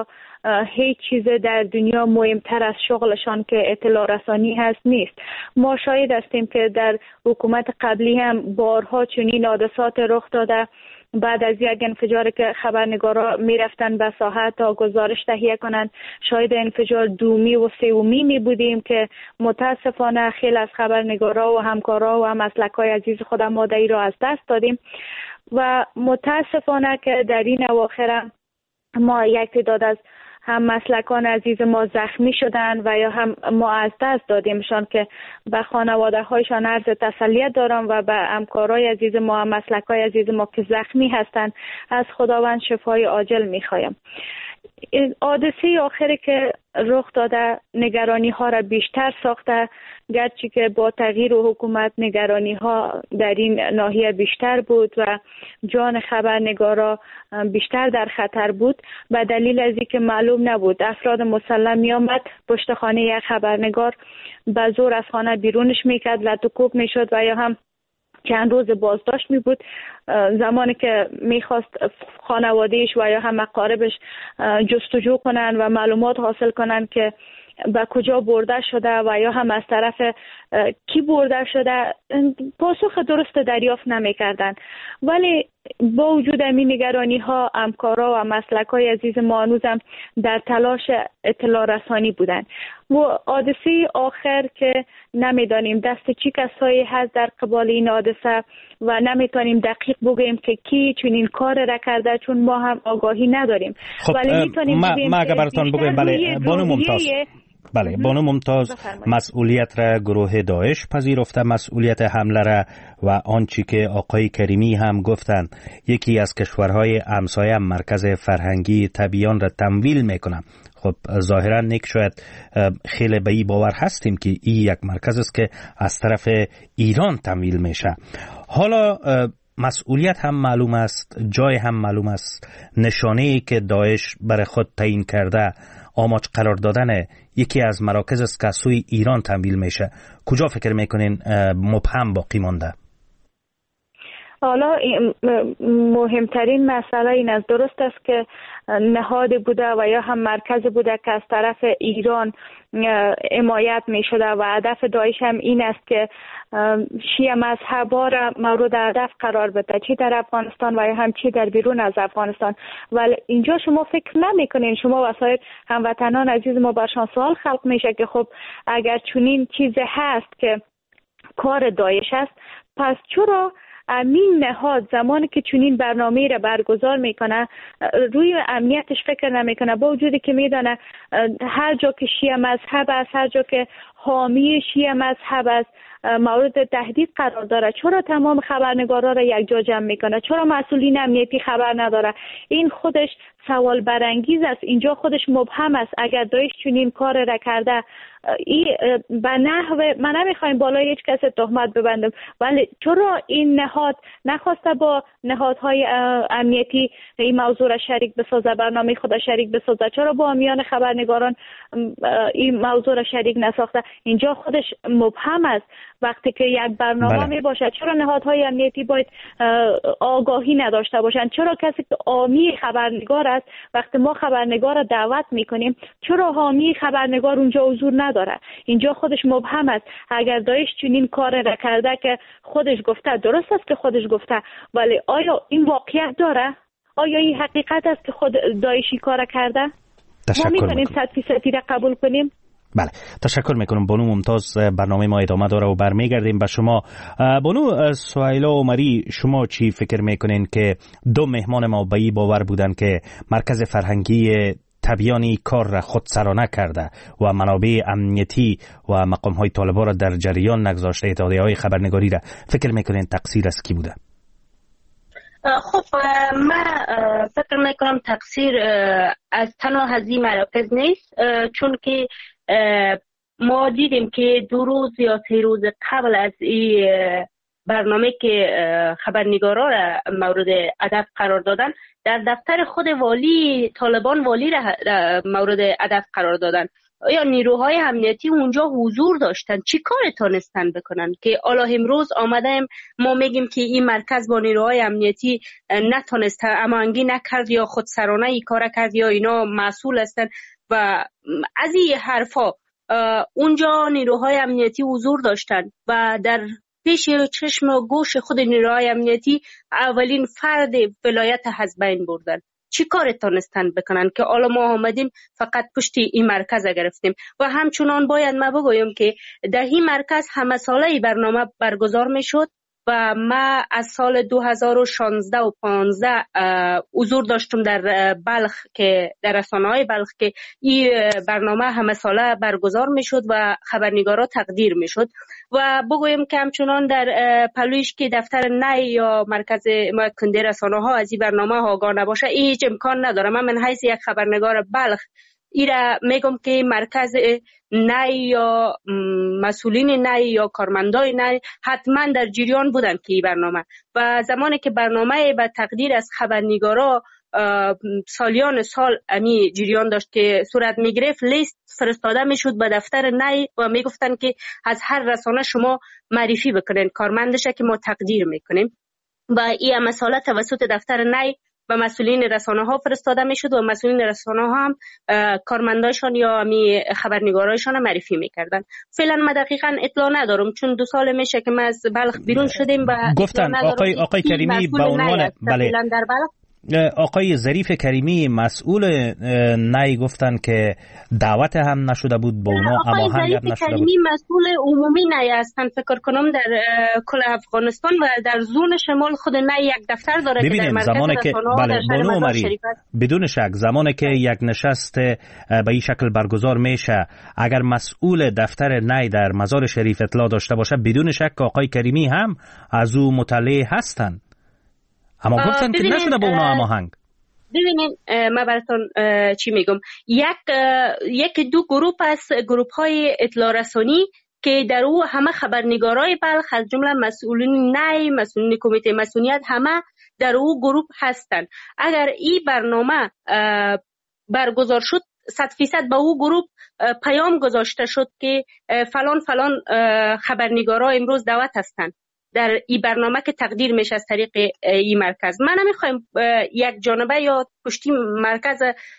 هیچ چیز در دنیا مهمتر از شغلشان که اطلاع رسانی هست نیست. ما شاهد هستیم که در حکومت قبلی هم بارها چنین حادثات رخ داده. بعد از یک انفجار که خبرنگارا میرفتن به ساحه تا گزارش تهیه کنند، شاهد انفجار دومی و سومی می بودیم که متاسفانه خیلی از خبرنگارا و همکارا و مسلکای عزیز خودم مادری را از دست دادیم و متاسفانه که در این اواخر ما یک تعداد از هم مسلکان عزیز ما زخمی شدن و یا هم ما از دست دادیمشان که به خانواده هایشان عرض تسلیت دارم و به همکارای عزیز ما هم مسلکای عزیز ما که زخمی هستند از خداوند شفای عاجل میخوایم. حادثه آخری که رخ داده نگرانی ها را بیشتر ساخته، گرچه که با تغییر حکومت نگرانی ها در این ناحیه بیشتر بود و جان خبرنگارا بیشتر در خطر بود، به دلیل از اینکه معلوم نبود افراد مسلح می آمد پشت خانه یک خبرنگار به زور از خانه بیرونش میکرد، لط و کوب میشد و یا هم چند روز بازداشت می بود. زمانی که میخواست خانوادهش و یا هم اقاربش جستجو کنن و معلومات حاصل کنن که به کجا برده شده و یا هم از طرف کی برده شده، پاسخ درست دریافت نمی کردن. ولی با وجود این نگرانی ها همکارا و مسلکای عزیز ما هنوزم در تلاش اطلاع رسانی بودن. و حادثه آخر که نمیدانیم دست چی کسایی هست در قبال این حادثه و نمیتونیم دقیق بگیم که کی چون این کار را کرده، چون ما هم آگاهی نداریم. خب ولی میتونیم ما, بگیم ما اگر براتون بگویم بله بانو ممتاز بله بانو ممتاز مسئولیت را گروه داعش پذیرفته، مسئولیت حمله را و آنچه که آقای کریمی هم گفتند یکی از کشورهای همسایه مرکز فرهنگی تبیان را تمویل میکنه. خب ظاهرا نیک شاید خیلی به این باور هستیم که این یک مرکز است که از طرف ایران تمویل میشه. حالا مسئولیت هم معلوم است، جای هم معلوم است، نشانه‌ای که داعش برای خود تعیین کرده آماج قرار دادن یکی از مراکز است که سوی ایران تمویل میشه. کجا فکر میکنین مبهم باقی مانده؟ حالا مهمترین مسئله این است، درست است که نهاد بوده و یا هم مرکز بوده که از طرف ایران حمایت می شده و هدف داعش هم این است که شیعه مذهبا را مورد هدف قرار بده، چی در افغانستان و یا هم چی در بیرون از افغانستان. ولی اینجا شما فکر نمی کنین، شما وسایل هموطنان عزیز ما برشان سوال خلق میشه که خب اگر چنین چیز هست که کار داعش است، پس چرا امین نهاد زمانی که چنین برنامه را برگزار میکنه روی امنیتش فکر نمیکنه، با وجودی که میدانه هر جا که شیعه مذهب است، هر جا که حامی شیعه مذهب است مورد تهدید قرار داره، چرا تمام خبرنگارا را یک جا جمع میکنه؟ چرا مسئولین امنیتی خبر نداره؟ این خودش سوال برانگیز است، اینجا خودش مبهم است. اگر داعش چنین کار را کرده این به نحو، من نمیخوایم بالای هیچ کس تهمت ببندم، ولی چرا این نهاد نخواسته با نهادهای امنیتی این موضوع را شریک بسازه، برنامه خود شریک بسازه؟ چرا با میان خبرنگاران این موضوع را شریک نساخته؟ اینجا خودش مبهم است. وقتی که یک برنامه بله. می باشد، چرا نهادهای امنیتی باید آگاهی نداشته باشند؟ چرا کسی که حامی خبرنگار است وقتی ما خبرنگار را دعوت میکنیم چرا حامی خبرنگار اونجا حضور نداره؟ اینجا خودش مبهم است. اگر داعش چنین کار را کرده که خودش گفته، درست است که خودش گفته، ولی آیا این واقعیت داره؟ آیا این حقیقت است که خود داعشی کار کرده؟ ما میتونیم صد فیصدی را قبول کنیم؟ بله، تشکر میکنم بانو ممتاز. برنامه ما ادامه داره و برمیگردیم به شما. بانو سهیلا عمری، شما چی فکر میکنین که دو مهمان ما به این باور بودن که مرکز فرهنگی تبیانی کار را خودسرانه کرده و منابع امنیتی و مقام های طالبان را در جریان نگذاشته، اتحادیه های خبرنگاری را، فکر میکنین تقصیر از کی بوده؟ خب من فکر میکنم تقصیر از تنها از این مراکز نیست، چون که ما دیدیم که دو روز یا سه روز قبل از این برنامه که خبرنگارا را مورد هدف قرار دادن، در دفتر خود والی طالبان والی را مورد هدف قرار دادن یا نیروهای امنیتی اونجا حضور داشتن، چی کار تانستن بکنن که حالا امروز آمدیم ما میگیم که این مرکز با نیروهای امنیتی نتونست هماهنگی نکرد یا خودسرانه ای کار کرد یا اینا مسئول هستن و از این حرفا. اونجا نیروهای امنیتی حضور داشتن و در پیش چشم و گوش خود نیروهای امنیتی اولین فرد ولایت از بین بردن. چی کار تانستن بکنن که حالا ما آمدیم فقط پشتی این مرکز گرفتیم. و همچنان باید ما بگویم که در این مرکز همه ساله برنامه برگزار می شد و ما از سال دو هزار و شانزده و پانزده حضور داشتم در بلخ که در رسانه‌های بلخ که این برنامه همه ساله برگزار می شد و خبرنگارا تقدیر می شد. و بگویم که همچنان در پلویش که دفتر نی یا مرکز کنده رسانه ها از این برنامه آگاه نباشه هیچ امکان نداره. من من حیث یک خبرنگار بلخ ایره میگم که مرکز نی یا مسئولین نی یا کارمندای نی حتما در جریان بودن که این برنامه و زمانی که برنامه به تقدیر از خبرنگارا سالیان سال امی جریان داشت که صورت میگرفت، لیست فرستاده میشد به دفتر نی و میگفتن که از هر رسانه شما معرفی بکنین کارمندشه که ما تقدیر میکنیم و این مسئله توسط دفتر نی و مسئولین رسانه ها فرستاده میشد و مسئولین رسانه ها هم کارمندایشان یا امی خبرنگارایشان معرفی میکردن. فعلا ما دقیقاً اطلاع ندارم چون دو سال میشه که ما از بلخ بیرون شدیم و گفتن آقای آقای کریمی به عنوان بله در بلخ آقای ظریف کریمی مسئول نی گفتن که دعوت هم نشده بود با اونا اما هم ظریف نشده کریمی بود. مسئول عمومی نی هستن فکر کنم در کل افغانستان و در زون شمال خود نی یک دفتر داره که در مرکز زمانی که بله بانو عمری بدون شک زمانی که یک نشست به این شکل برگزار میشه اگر مسئول دفتر نی در مزار شریف اطلاع داشته باشه بدون شک آقای کریمی هم از او مطلع هستن اما گفتن که نشده با اونا هماهنگ. ببینید من براتون چی میگم، یک یک دو گروه است، گروه های اطلاع رسانی که در او همه خبرنگارای بلخ از جمله مسئولین نی، مسئولین کمیته مسئولیت همه در او گروه هستند. اگر این برنامه برگزار شد صد فیصد به او گروه پیام گذاشته شد که فلان فلان خبرنگارا امروز دعوت هستند در این برنامه که تقدیر میشه از طریق این مرکز. من نمیخوایم یک جانبه یا پشتی مرکز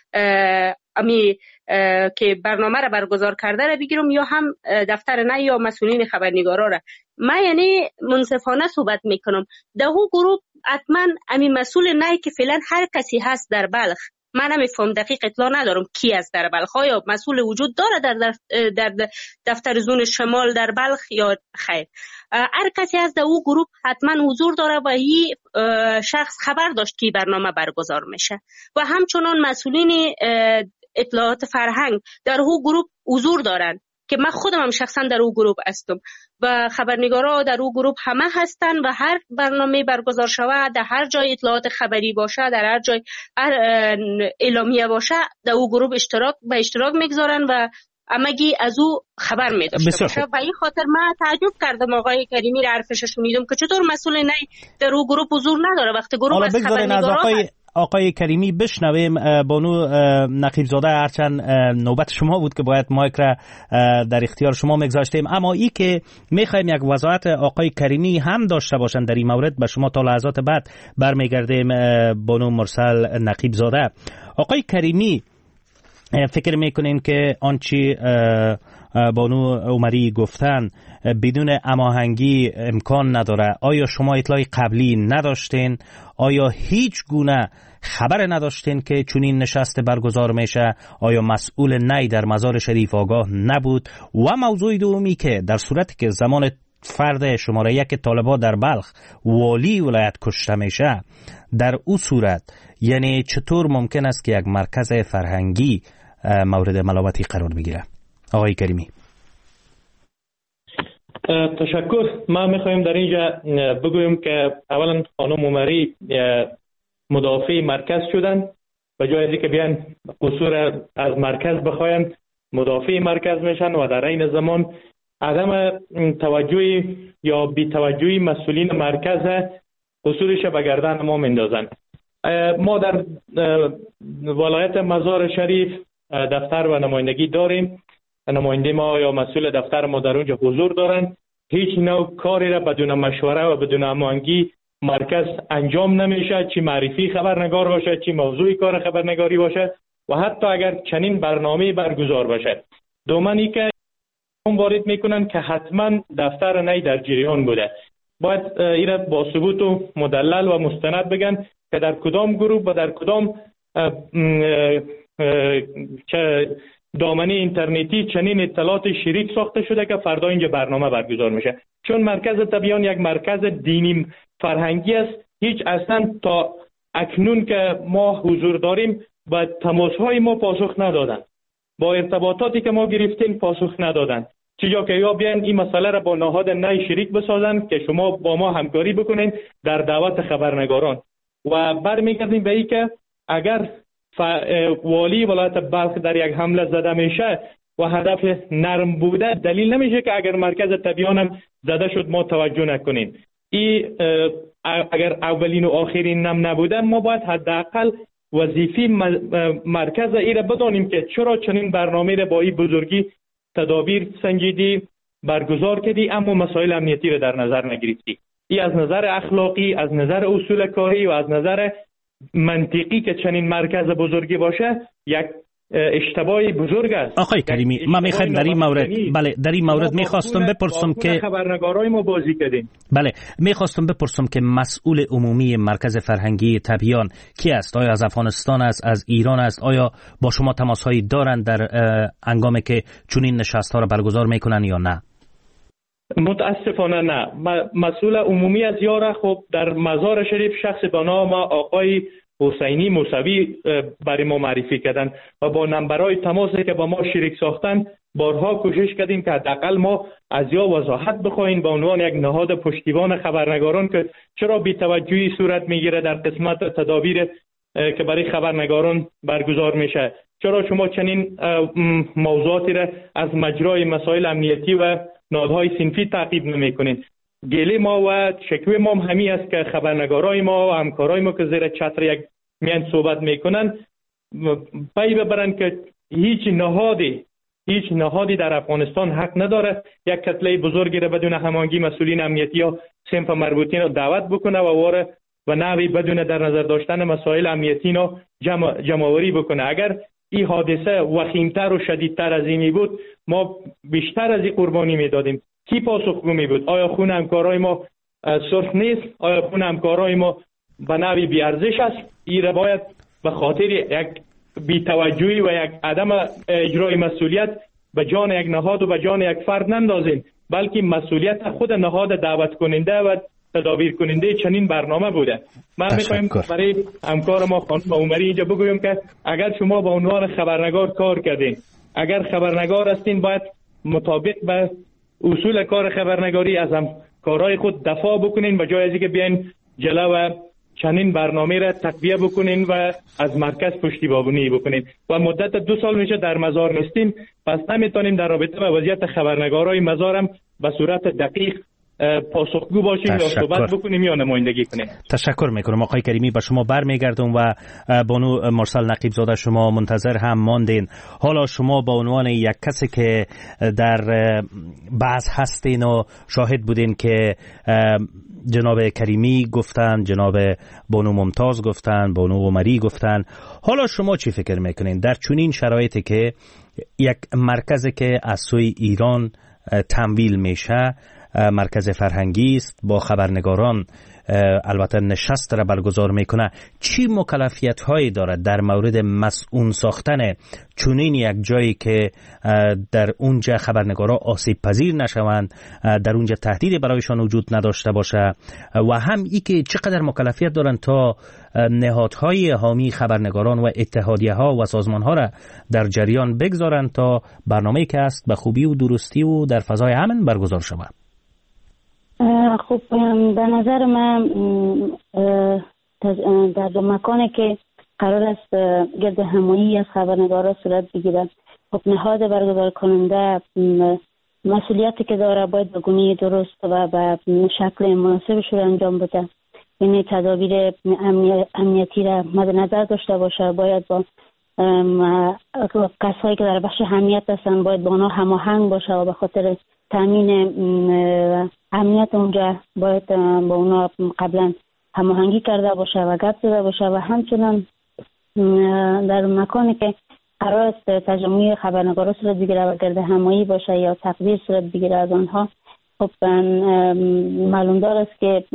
امی که برنامه را برگزار کرده را بگیرم یا هم دفتر نه یا مسئولین خبرنگارا را. من یعنی منصفانه صحبت میکنم. در او گروه حتما امی مسئول نه که فعلا هر کسی هست در بلخ، من نمیفهم دقیق اطلاع ندارم کی است در بلخ، یا مسئول وجود داره در در دفتر زون شمال در بلخ یا خیر. هر کسی از در او گروه حتما حضور داره و این شخص خبر داشت که برنامه برگزار میشه و همچنان مسئولین اطلاعات فرهنگ در او گروه حضور دارن که من خودم هم شخصا در او گروه هستم و خبرنگارا در او گروه همه هستن و هر برنامه برگزار شود در هر جای اطلاعات خبری باشه در هر جای هر اعلامیه باشه در او گروه اشتراک به اشتراک میگذارن و همگی از او خبر می داشته باشه و این خاطر من تعجب کردم آقای کریمی را حرفش شنیدم که چطور مسئول نه در او گروه حضور نداره وقتی گروه از خبرنگارا آقای کریمی بشنویم. بانو نقیب زاده هرچند نوبت شما بود که باید مایک را در اختیار شما میگذاشتیم اما ای که میخوایم یک وضاحت آقای کریمی هم داشته باشن در این مورد به شما تا لحظات بعد برمیگردیم. بانو مرسل نقیب زاده، آقای کریمی فکر میکنیم که آنچه بانو عمری گفتن بدون هماهنگی امکان نداره. آیا شما اطلاع قبلی نداشتین؟ آیا هیچ گونه خبر نداشتین که چنین نشست برگزار میشه؟ آیا مسئول نی در مزار شریف آگاه نبود؟ و موضوع دومی که در صورتی که زمان فرد شماره یک طالبان در بلخ والی ولایت کشته میشه در او صورت یعنی چطور ممکن است که یک مرکز فرهنگی مورد ملامتی قرار بگیره؟ آقای کریمی. تشکر. ما میخوایم در اینجا بگویم که اولا خانم عمری مدافع مرکز شدن و جای از که بیان قصور از مرکز بخواین مدافع مرکز میشن و در این زمان عدم توجه یا بی توجهی مسئولین مرکز قصورش به گردن ما میندازن. ما در ولایت مزار شریف دفتر و نمایندگی داریم نماینده ما یا مسئول دفتر ما در اونجا حضور دارن، هیچ نوع کاری را بدون مشوره و بدون هماهنگی مرکز انجام نمیشه، چی معرفی خبرنگار باشه، چی موضوع کار خبرنگاری باشه و حتی اگر چنین برنامه برگزار باشه. دومانی که اون وارد میکنن که حتما دفتر نی در جریان بوده، باید اینا با ثبوت و مدلل و مستند بگن که در کدام گروه و در کدام چه دامنه اینترنتی چنین اطلاعات شریک ساخته شده که فردا اینجا برنامه برگزار میشه. چون مرکز تبیان یک مرکز دینی فرهنگی است، هیچ اصلا تا اکنون که ما حضور داریم با تماس‌های ما پاسخ ندادن، با ارتباطاتی که ما گرفتیم پاسخ ندادن. چیزا که یا بیان این مسئله را با نهاد نی شریک بسازن که شما با ما همکاری بکنین در دعوت خبرنگاران و برمیگردیم به این که اگر والی ولایت بلخ در یک حمله زده میشه و هدف نرم بوده، دلیل نمیشه که اگر مرکز تبیان هم زده شد ما توجه نکنیم. این اگر اولین و آخرین نم نبوده، ما باید حداقل وظیفه مرکز ای را بدانیم که چرا چنین برنامه را با این بزرگی تدابیر سنجیدی برگزار کردی اما مسائل امنیتی را در نظر نگرفتی. این از نظر اخلاقی، از نظر اصول کاری و از نظر منطقی که چنین مرکز بزرگی باشه یک اشتباهی بزرگ است. آقای کریمی، ما میخوایم در این مورد بله در این مورد میخواستم بپرسم که خبرنگارای ما بازی کردیم. بله میخواستم بپرسم که مسئول عمومی مرکز فرهنگی تبیان کی است؟ آیا از افغانستان است، از ایران است؟ آیا با شما تماسهایی دارند در هنگامی که چنین نشست‌ها را برگزار میکنن یا نه؟ متاسفانه نه. مسئول عمومی از یاره خب در مزار شریف شخص به نام آقای حسینی موسوی برای ما معرفی کردن و با نمبرهای تماسی که با ما شریک ساختن بارها کوشش کردیم که حداقل ما از یا وضاحت بخواهیم به عنوان یک نهاد پشتیبان خبرنگاران که چرا بی‌توجهی صورت میگیره در قسمت تدابیر که برای خبرنگاران برگزار میشه، چرا شما چنین موضوعاتی را از مجرای مسائل امنیتی و نهادهای صنفی تعقیب نمی‌کنین. گله ما و شکوه ما همی است که خبرنگارای ما و همکارای ما که زیر چتر یک میان صحبت میکنن پی ببرن که هیچ نهادی هیچ نهادی در افغانستان حق نداره یک کتله بزرگی را بدون هماهنگی مسئولین امنیتی یا صنف مربوطین را دعوت بکنه و واره و نوی بدون در نظر داشتن مسائل امنیتی را جمع جمع‌آوری بکنه. اگر این حادثه وخیمتر و شدیدتر از اینی بود ما بیشتر از این قربانی میدادیم. کی پاسخگو می بود؟ آیا خون همکارای ما سرخ نیست؟ آیا خون همکارای ما به نوعی بی ارزش است؟ این را باید به خاطر یک بی‌توجهی و یک عدم اجرای مسئولیت به جان یک نهاد و به جان یک فرد نندازین، بلکه مسئولیت خود نهاد دعوت کننده و تدابیر کننده چنین برنامه بوده. من میخوایم برای همکار ما خانم عمری اینجا بگویم که اگر شما به عنوان خبرنگار کار کردین، اگر خبرنگار هستین باید مطابق به اصول کار خبرنگاری از هم کارهای خود دفاع بکنین و جای از اینکه بیاین جلو و چنین برنامه را تقویه بکنین و از مرکز پشتیبانی بکنین. و مدت دو سال میشه در مزار نیستیم، پس نمیتونیم در رابطه با وضعیت خبرنگارای مزارم به صورت دقیق پاسخگو باشیم یا صحبت بکنیم یا نمایندگی کنیم. تشکر میکنم آقای کریمی. با شما برمیگردم و بانو مرسل نقیب زاده شما منتظر هم ماندین. حالا شما با عنوان یک کسی که در بحث هستین و شاهد بودین که جناب کریمی گفتن، جناب بانو ممتاز گفتن، بانو عمری گفتن، حالا شما چی فکر میکنین در چنین شرایطی که یک مرکزی که از سوی ایران تمویل میشه، مرکز فرهنگی است، با خبرنگاران البته نشست را برگزار میکنه، چی مکلفیت هایی دارد در مورد مسئول ساختن چنین یک جایی که در اونجا خبرنگارا آسیب پذیر نشوند، در اونجا تهدیدی برایشان وجود نداشته باشه، و هم ای که چقدر مکلفیت دارند تا نهادهای حامی خبرنگاران و اتحادیه ها و سازمان ها را در جریان بگذارند تا برنامه‌ای که است به خوبی و درستی و در فضای امن برگزار شود. خب به نظر من در دو مکانی که قرار است گرد همایی از خبرنگارا صورت بگیرد، خب نهاد برگزار کننده مسئولیتی که داره باید به گونه درست و به شکل مناسبش رو انجام بده، یعنی تدابیر امنیتی را مد نظر داشته باشه، باید با کسایی که در بخش امنیت هستن باید با اونا هماهنگ باشه و به خاطر تامین امنیت اونجا باید با اونا قبلا هماهنگی کرده باشه و گپ زده باشه و همچنان در مکانی که قرار است تجمع خبرنگارا صورت بگیره و گرد همایی باشه یا تقدیر صورت بگیره از آنها، خب معلوم دار است که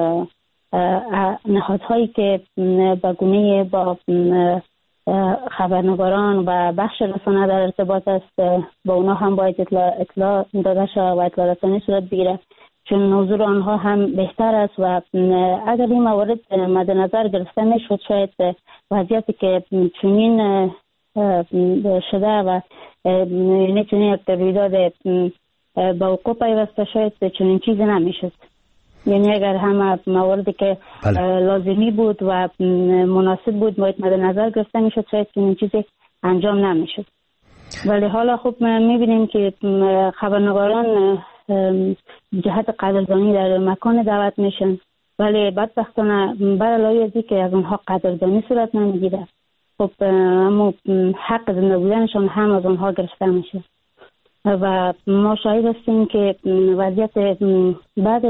نهادهایی که به گونه با خبرنگاران و بخش رسانه در ارتباط است با اونا هم باید اطلاع, اطلاع داده شود و اطلاع رسانی صورت بگیره، چون حضور آنها هم بهتر است و اگر این موارد مد نظر گرفته میشد شاید وضعیتی که چنین شده و چنین یک رویداد با وقوع پیوسته شاید چنین چیزی نمیشد. یعنی اگر همه مواردی که بله. لازمی بود و مناسب بود باید مد نظر گرفته میشد شاید چنین چیزی انجام نمیشد. ولی حالا خب میبینیم که خبرنگاران جهت قدردانی در مکان دعوت میشن، ولی بدبختانه بر علاوه از اینکه از اونها قدردانی صورت نمیگیره، خب اما حق زنده بودنشان هم از اونها گرفته میشه و ما شاهد هستیم که وضعیت بعد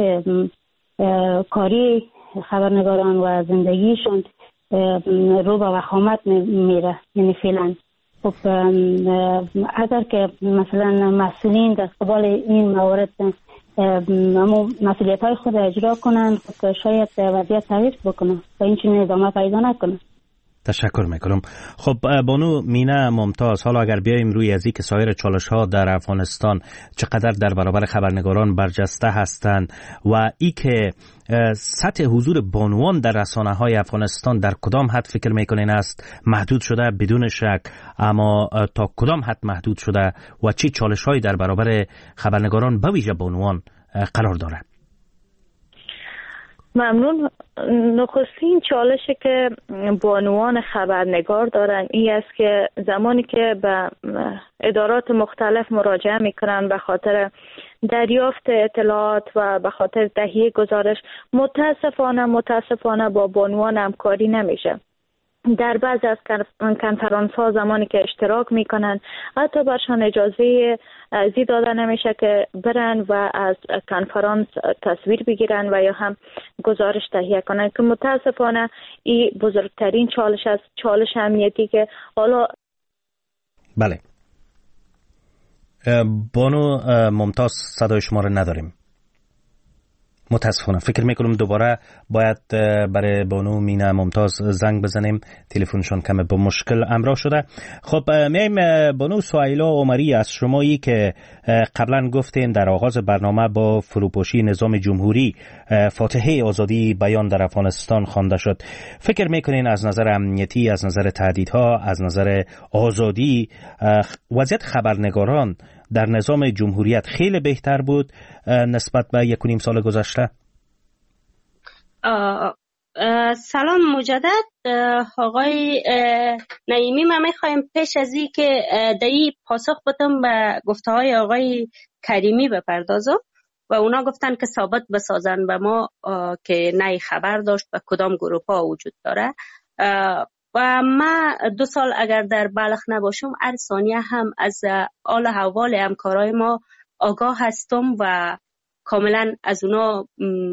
کاری خبرنگاران و زندگیشون رو به وخامت میره. یعنی فعلا خب اگر که مثلا مسئولین در قبال این موارد مسئولیت های خود اجرا کنن، خب شاید وضعیت تغییر بکنه و این چنین ادامه پیدا نکنه. تشکر میکنم. خب بانو مینه ممتاز، حالا اگر بیایم روی از اینکه سایر چالش ها در افغانستان چقدر در برابر خبرنگاران برجسته هستند و ای که سطح حضور بانوان در رسانه های افغانستان در کدام حد فکر میکنین است محدود شده؟ بدون شک، اما تا کدام حد محدود شده و چی چالش هایی در برابر خبرنگاران به ویژه بانوان قرار داره؟ ممنون. نخستین چالشی که بانوان خبرنگار دارن این است که زمانی که به ادارات مختلف مراجعه میکنن به خاطر دریافت اطلاعات و به خاطر تهیه گزارش، متاسفانه متاسفانه با بانوان همکاری نمیشه. در بعضی از کنفرانس ها زمانی که اشتراک میکنن حتی برشان اجازه زی داده نمیشه که برن و از کنفرانس تصویر بگیرن و یا هم گزارش تهیه کنن که متاسفانه این بزرگترین چالش است، چالش امنیتی که حالا بله. بانو ممتاز صدای شما رو نداریم متاسفانه. فکر میکنم دوباره باید برای بانو مینه ممتاز زنگ بزنیم، تلفنشون کم با مشکل همراه شده. خب میایم بانو سهیلا عمری، از شمایی که قبلا گفتین در آغاز برنامه با فروپاشی نظام جمهوری فاتحه آزادی بیان در افغانستان خوانده شد، فکر میکنین از نظر امنیتی، از نظر تهدیدها، از نظر آزادی وضعیت خبرنگاران در نظام جمهوریت خیلی بهتر بود نسبت به یک و نیم سال گذشته؟ سلام مجدد آقای نعیمی. من میخوایم پیش از این که دایی پاسخ بدم به گفته های آقای کریمی بپردازم و اونا گفتن که ثابت بسازن به ما که نه خبر داشت و کدام گروه ها وجود داره. و ما دو سال اگر در بلخ نباشم هر ثانیه هم از حال احوال همکارای ما آگاه هستم و کاملا از اونا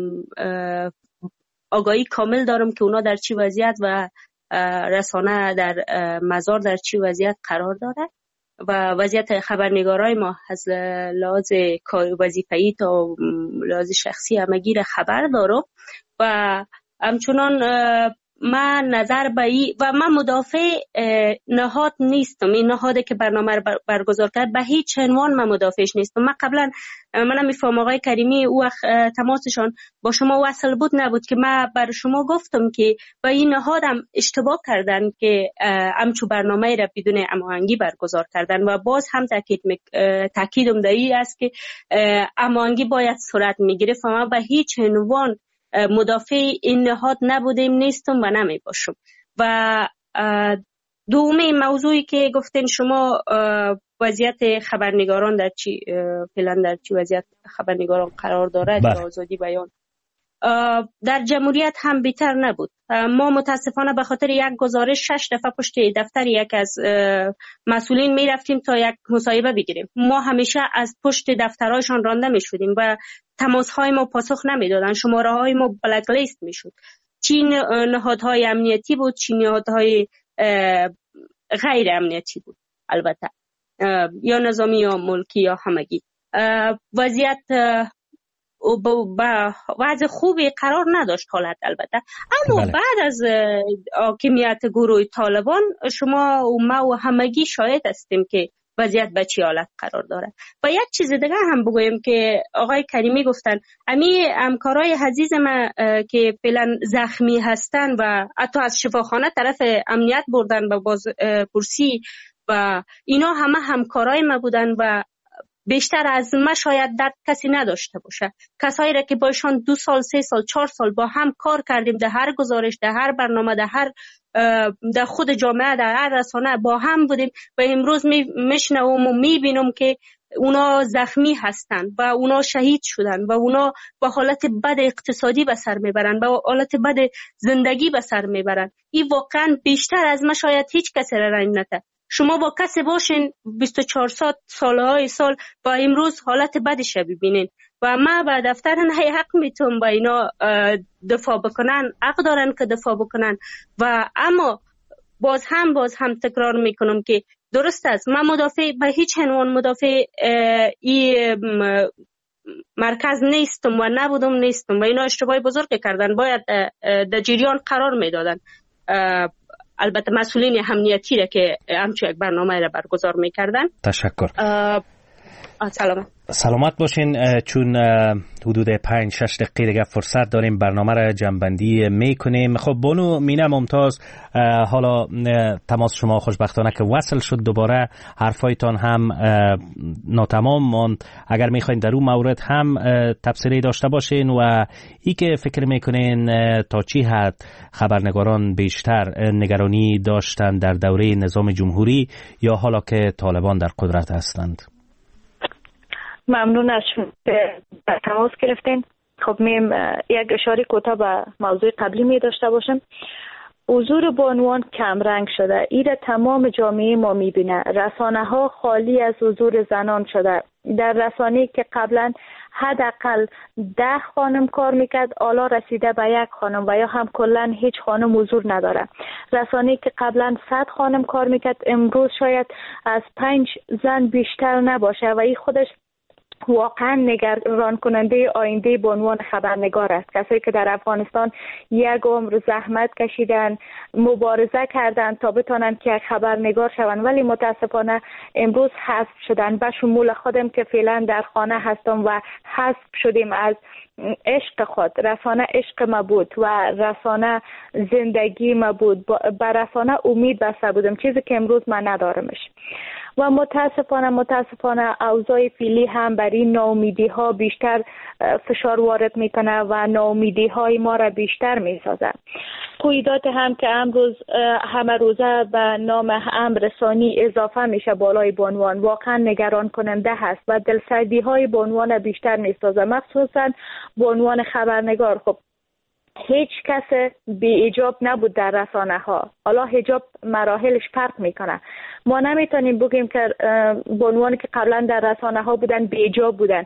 آگاهی کامل دارم که اونا در چی وضعیت و رسانه در مزار در چی وضعیت قرار داره و وضعیت خبرنگارای ما از لحاظ وظیفه‌ای تا لحاظ شخصی همگی خبر دارم و همچنان من نظر به ای و من مدافع نهاد نیستم. این نهاده که برنامه رو برگزار کرد به هیچ عنوان من مدافعش نیستم. من قبلا منم میفهم آقای کریمی او وقت تماسشان با شما وصل بود نبود که من بر شما گفتم که با این نهادم اشتباه کردن که همچو برنامه را بدون هماهنگی برگزار کردن و باز هم تاکید تاکیدم در این است که هماهنگی باید صورت میگرفت و من به هیچ عنوان مدافع این نهاد نبودیم، نیستم و نمی باشم. و دومی موضوعی که گفتین شما وضعیت خبرنگاران در چی فعلا در چی وضعیت خبرنگاران قرار داره در آزادی بیان. در جمهوریت هم بهتر نبود. ما متاسفانه به خاطر یک گزارش شش دفعه پشت دفتر یک از مسئولین می رفتیم تا یک مصاحبه بگیریم. ما همیشه از پشت دفترهایشان رانده می شدیم و تماس های ما پاسخ نمی دادن. شماره های ما بلک لیست می شد. چی نهادهای امنیتی بود، چی نهادهای غیر امنیتی بود، البته یا نظامی یا ملکی یا همگی. وضعیت با وضع خوبی قرار نداشت حالت البته. اما بله. بعد از حاکمیت گروه طالبان شما و ما و همگی شاهد هستیم که وضعیت به چه حالت قرار داره. و یک چیز دیگه هم بگویم که آقای کریمی گفتن امی همکارای عزیز ما که فعلا زخمی هستن و حتی از شفاخانه طرف امنیت بردن و باز پرسی و اینا همه همکارای ما بودن و بیشتر از ما شاید درد کسی نداشته باشه. کسایی را که باشان دو سال، سه سال، چهار سال با هم کار کردیم، در هر گزارش، در هر برنامه، در هر در خود جامعه، در هر رسانه با هم بودیم و امروز میشنوم و میبینم که اونا زخمی هستن و اونا شهید شدن و اونا با حالت بد اقتصادی به سر میبرن، با حالت بد زندگی به سر میبرن. این واقعا بیشتر از ما شاید هیچ کسی را رنج نده. شما با کسی باشین بیست و چهار سالهای سال با امروز حالت بدش ببینین و ما با دفتر نه حق میتونم با اینا دفاع بکنن، حق دارن که دفاع بکنن. و اما باز هم باز هم تکرار میکنم که درست است، من مدافع به هیچ عنوان مدافع این مرکز نیستم و نبودم نیستم و اینا اشتباه بزرگ کردن، باید در جریان قرار میدادن. البته مسئولین امنیتی را که همچون یک برنامه را برگزار میکردن. تشکر. سلامت. سلامت باشین. چون حدود پنج شش دقیقه دیگه فرصت داریم برنامه را جنبندی میکنیم. خب بانو مینه ممتاز، حالا تماس شما خوشبختانه که وصل شد، دوباره حرفایتان هم ناتمام ماند. اگر میخواین در اون مورد هم تبصره داشته باشین و ای که فکر میکنین تا چی حد خبرنگاران بیشتر نگرانی داشتن در دوره نظام جمهوری یا حالا که طالبان در قدرت هستند. ممنون از شما که تماس گرفتین. خب میم یک اشاره کوتاه به موضوع قبلی می داشته باشم. حضور بانوان کم رنگ شده. ایره تمام جامعه ما می بینه. رسانه ها خالی از حضور زنان شده. در رسانه‌ای که قبلا حداقل ده خانم کار میکرد، حالا رسیده به یک خانم و یا هم کلا هیچ خانم حضور نداره. رسانه‌ای که قبلا صد خانم کار میکرد، امروز شاید از پنج زن بیشتر نباشه و این خودش واقعا نگران کننده آینده به عنوان خبرنگار است. کسایی که در افغانستان یک عمر زحمت کشیدن، مبارزه کردن تا بتونن که خبرنگار شون، ولی متاسفانه امروز حذف شدن. به شمول خودم که فعلا در خانه هستم و حذف شدیم از عشق خود. رسانه عشق ما بود و رسانه زندگی ما بود. به رسانه امید بسته بودم، چیزی که امروز من ندارمش. و متاسفانه متاسفانه اوضاع فعلی هم برای ناامیدی ها بیشتر فشار وارد میکنه و ناامیدی های ما را بیشتر میسازه. قیودات هم که امروز همه روزه به نام امر رسانی اضافه میشه بالای بانوان، واقعا نگران کننده هست و دلسردی های بانوان بیشتر میسازه، مخصوصا بانوان خبرنگار. خب هیچ کس بی حجاب نبود در رسانه ها. حالا حجاب مراحلش فرق میکنه. ما نمیتونیم بگیم که بانوانی که قبلا در رسانه ها بودن بی حجاب بودن.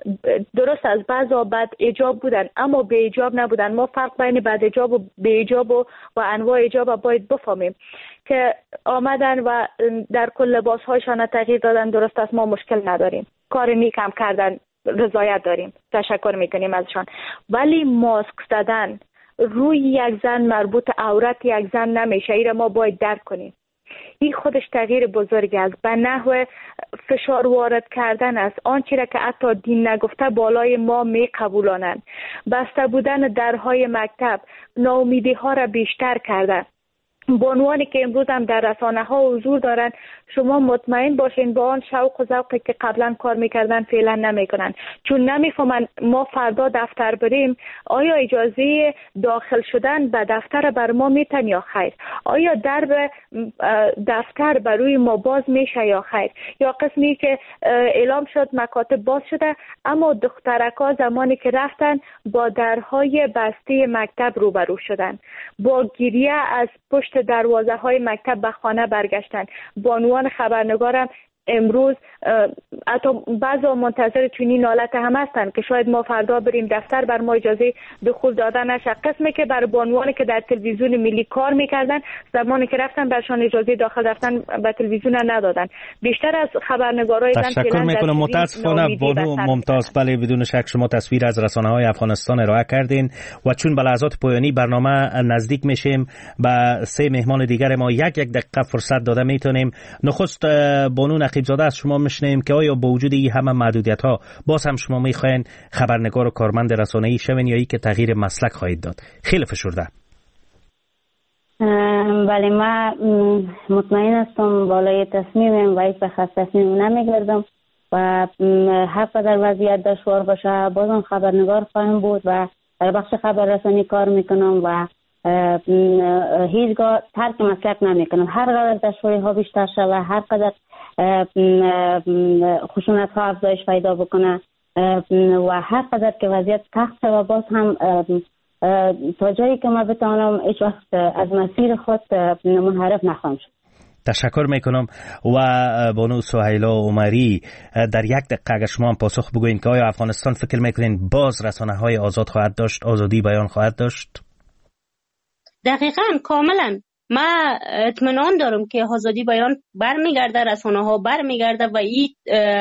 درست از بعضا بد حجاب بودن اما بی حجاب نبودن. ما فرق بین بد حجاب و بی حجاب و, و انواع حجاب باید بفهمیم که آمدن و در کل لباس هایشان تغییر دادن. درست است، ما مشکل نداریم، کار نیک هم کردن، رضایت داریم، تشکر میکنیم ازشان. ولی ماسک زدن روی یک زن مربوط عورت یک زن نمیشه. این ما باید درک کنیم. این خودش تغییر بزرگی است. به نحو فشار وارد کردن است. آنچه را که حتی دین نگفته بالای ما می قبولانند. بسته بودن درهای مکتب ناامیدی ها را بیشتر کرده. بانوانی که امروز هم در رسانه ها حضور دارن، شما مطمئن باشین با آن شوق و ذوقی که قبلا کار میکردن فعلا نمیکنن، چون نمیفهمن ما فردا دفتر بریم آیا اجازه داخل شدن به دفتر بر ما میتن یا خیر، آیا درب دفتر بر روی ما باز میشه یا خیر، یا قسمی که اعلام شد مکاتب باز شده اما دخترکا زمانی که رفتن با درهای بسته مکتب روبرو شدن، با گریه از پشت دروازه های مکتب به خانه برگشتن. بانوان خبرنگارم امروز حتی بعضا منتظر چنین حالت هم هستن که شاید ما فردا بریم دفتر بر ما اجازه دخول دادن نشه. قسمی که بر بانوانی که در تلویزیون ملی کار میکردن زمانی که رفتن برشان اجازه داخل رفتن به تلویزیون ندادن. بیشتر از خبرنگارای تشکر میکنم. متاسفانه بانو ممتاز، بله بدون شک شما تصویر از رسانه های افغانستان ارائه کردین و چون به لحظات پایانی برنامه نزدیک میشیم به سه مهمان دیگر ما یک یک دقیقه فرصت داده میتونیم. نخست بانو نقیبزاده از شما میشنیم که آیا با وجود این همه محدودیت ها باز هم شما میخواین خبرنگار و کارمند رسانه‌ای شوین یا ای که تغییر مسلک خواهید داد؟ خیلی فشرده. بله ما مطمئن هستم بالای تصمیمم و هیچ بخص تصمیم نمیگردم و هر قدر وضعیت دشوار باشه بازم خبرنگار خواهم بود و در بخش خبررسانی کار میکنم و هیچگاه ترک مسلک نمیکنم. هر قدر دشواری ها بیشتر شوه، هر قدر خشونت ها افزایش پیدا بکنه و هر قدر که وضعیت سخت و باز هم تا جایی که ما بتوانم هیچ وقت از مسیر خود منحرف نخواهم شد. تشکر میکنم. و بانو سهیلا عمری در یک دقیقه اگر شما هم پاسخ بگوین که آیا افغانستان فکر میکنین باز رسانه های آزاد خواهد داشت، آزادی بیان خواهد داشت؟ دقیقاً کاملا ما اطمینان دارم که آزادی بیان برمیگرده، رسانه ها برمیگرده و این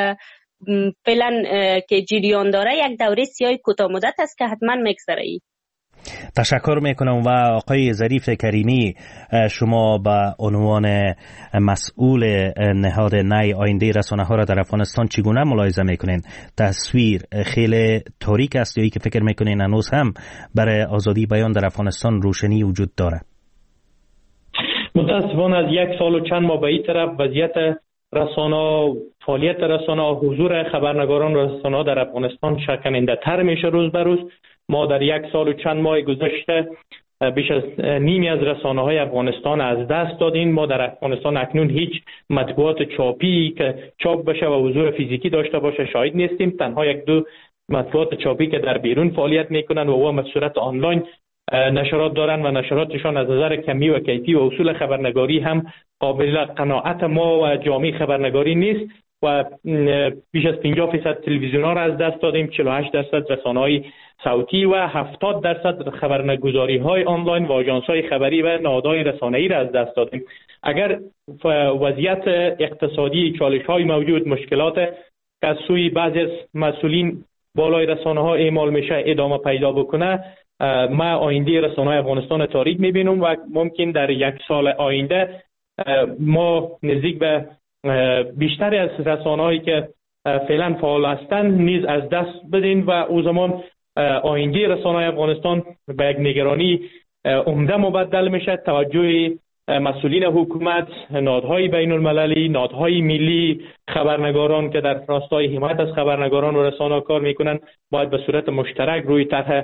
فعلا که جریان داره یک دوره سیاه کوتاه مدت است که حتما میگذره. ای تشکر میکنم. و آقای ظریف کریمی شما به عنوان مسئول نهاد نی آینده رسانه ها را در افغانستان چگونه ملاحظه میکنین؟ تصویر خیلی تاریک است یا ای که فکر میکنین هنوز هم برای آزادی بیان در افغانستان روشنی وجود داره؟ متاسفانه از یک سال و چند ماه به این طرف وضعیت رسانه، فعالیت رسانه، حضور خبرنگاران رسانه در افغانستان شکننده تر میشه روز به روز. ما در یک سال و چند ماه گذشته بیش از نیمی از رسانه های افغانستان از دست دادیم. ما در افغانستان اکنون هیچ مطبوعات چاپی که چاپ بشه و حضور فیزیکی داشته باشه شاهد نیستیم. تنها یک دو مطبوعات چاپی که در بیرون فعالیت میکنن و او به صورت آنلاین نشرات دارن و نشراتشان از نظر کمی و کیفی و اصول خبرنگاری هم قابل قناعت ما و جامعه خبرنگاری نیست و بیش از پنجاه فیصد تلویزیون‌ها را از دست دادیم، چهل و هشت درصد رسانه‌های صوتی و هفتاد درصد خبرنگاری‌های آنلاین و آژانس‌های خبری و نهادهای رسانه‌ای را از دست دادیم. اگر وضعیت اقتصادی، چالش‌های موجود، مشکلات که از سوی بعضی از مسئولین بالای رسانه‌ها اعمال میشه ادامه پیدا بکنه، ما آینده رسانه‌های افغانستان تاریک می‌بینیم و ممکن در یک سال آینده ما نزدیک به بیشتری از رسانه‌هایی که فعلا فعال هستند نیز از دست بدین و او زمان آینده رسانه‌های افغانستان به یک نگرانی عمده مبدل میشه. توجه مسئولین حکومت، نهادهای بین المللی، نهادهای ملی، خبرنگاران که در راستای حمایت از خبرنگاران و رسانه‌ها کار میکنن باید به صورت مشترک روی طرح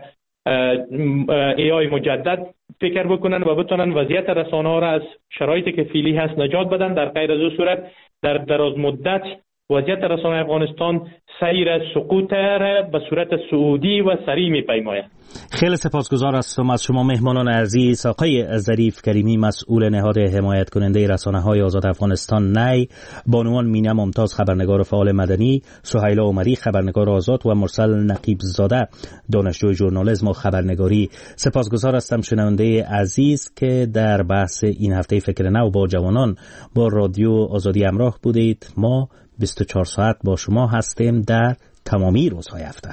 ای آی مجدد فکر بکنن و بتونن وضعیت رسانه‌ها را از شرایطی که فعلی هست نجات بدن. در غیر از او صورت در دراز مدت وضعیت رسانه افغانستان سیر سقوط را به صورت سعودی و سریع می‌پیماید. خیلی سپاسگزار هستم از شما مهمانان عزیز. آقای ظریف کریمی مسئول نهاد حمایت کننده رسانه‌های آزاد افغانستان نی، بانوان مینه ممتاز خبرنگار فعال مدنی، سهیلا عمری خبرنگار آزاد و مرسل نقیبزاده دانشجوی ژورنالیسم و خبرنگاری. سپاسگزار هستم شنونده عزیز که در بحث این هفته فکر نو با جوانان با رادیو آزادی همراه بودید. ما بیست و چهار ساعت با شما هستیم در تمامی روزهای هفته.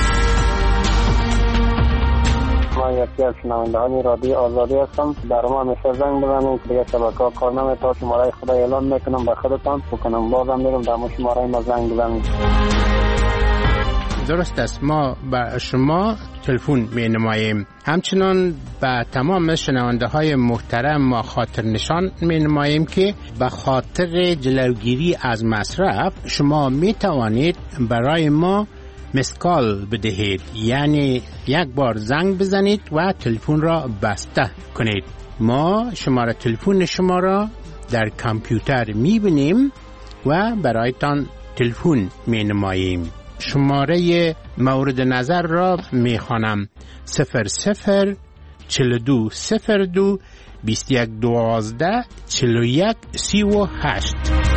ما یکی از شنوندگان رادیو آزادی هستم. در ما همیشه زنگ بزنید که دیگه شبکه‌ها کار نمی‌کنه. شماره خدا اعلام میکنم به خودتان بکنم بازم میگم در ما شماره ما زنگ بزنید. درست است. ما با شما تلفن می نماییم. همچنان به تمام شنونده های محترم ما خاطر نشان می نماییم که به خاطر جلوگیری از مصرف شما می توانید برای ما مسکال بدهید، یعنی یک بار زنگ بزنید و تلفن را بسته کنید. ما شماره تلفن شما را در کامپیوتر می بینیم و برایتان تلفن می نماییم. شماره مورد نظر را می خوانم: صفر صفر چل دو صفر دو بیست یک دوازده چل یک سی و هشت.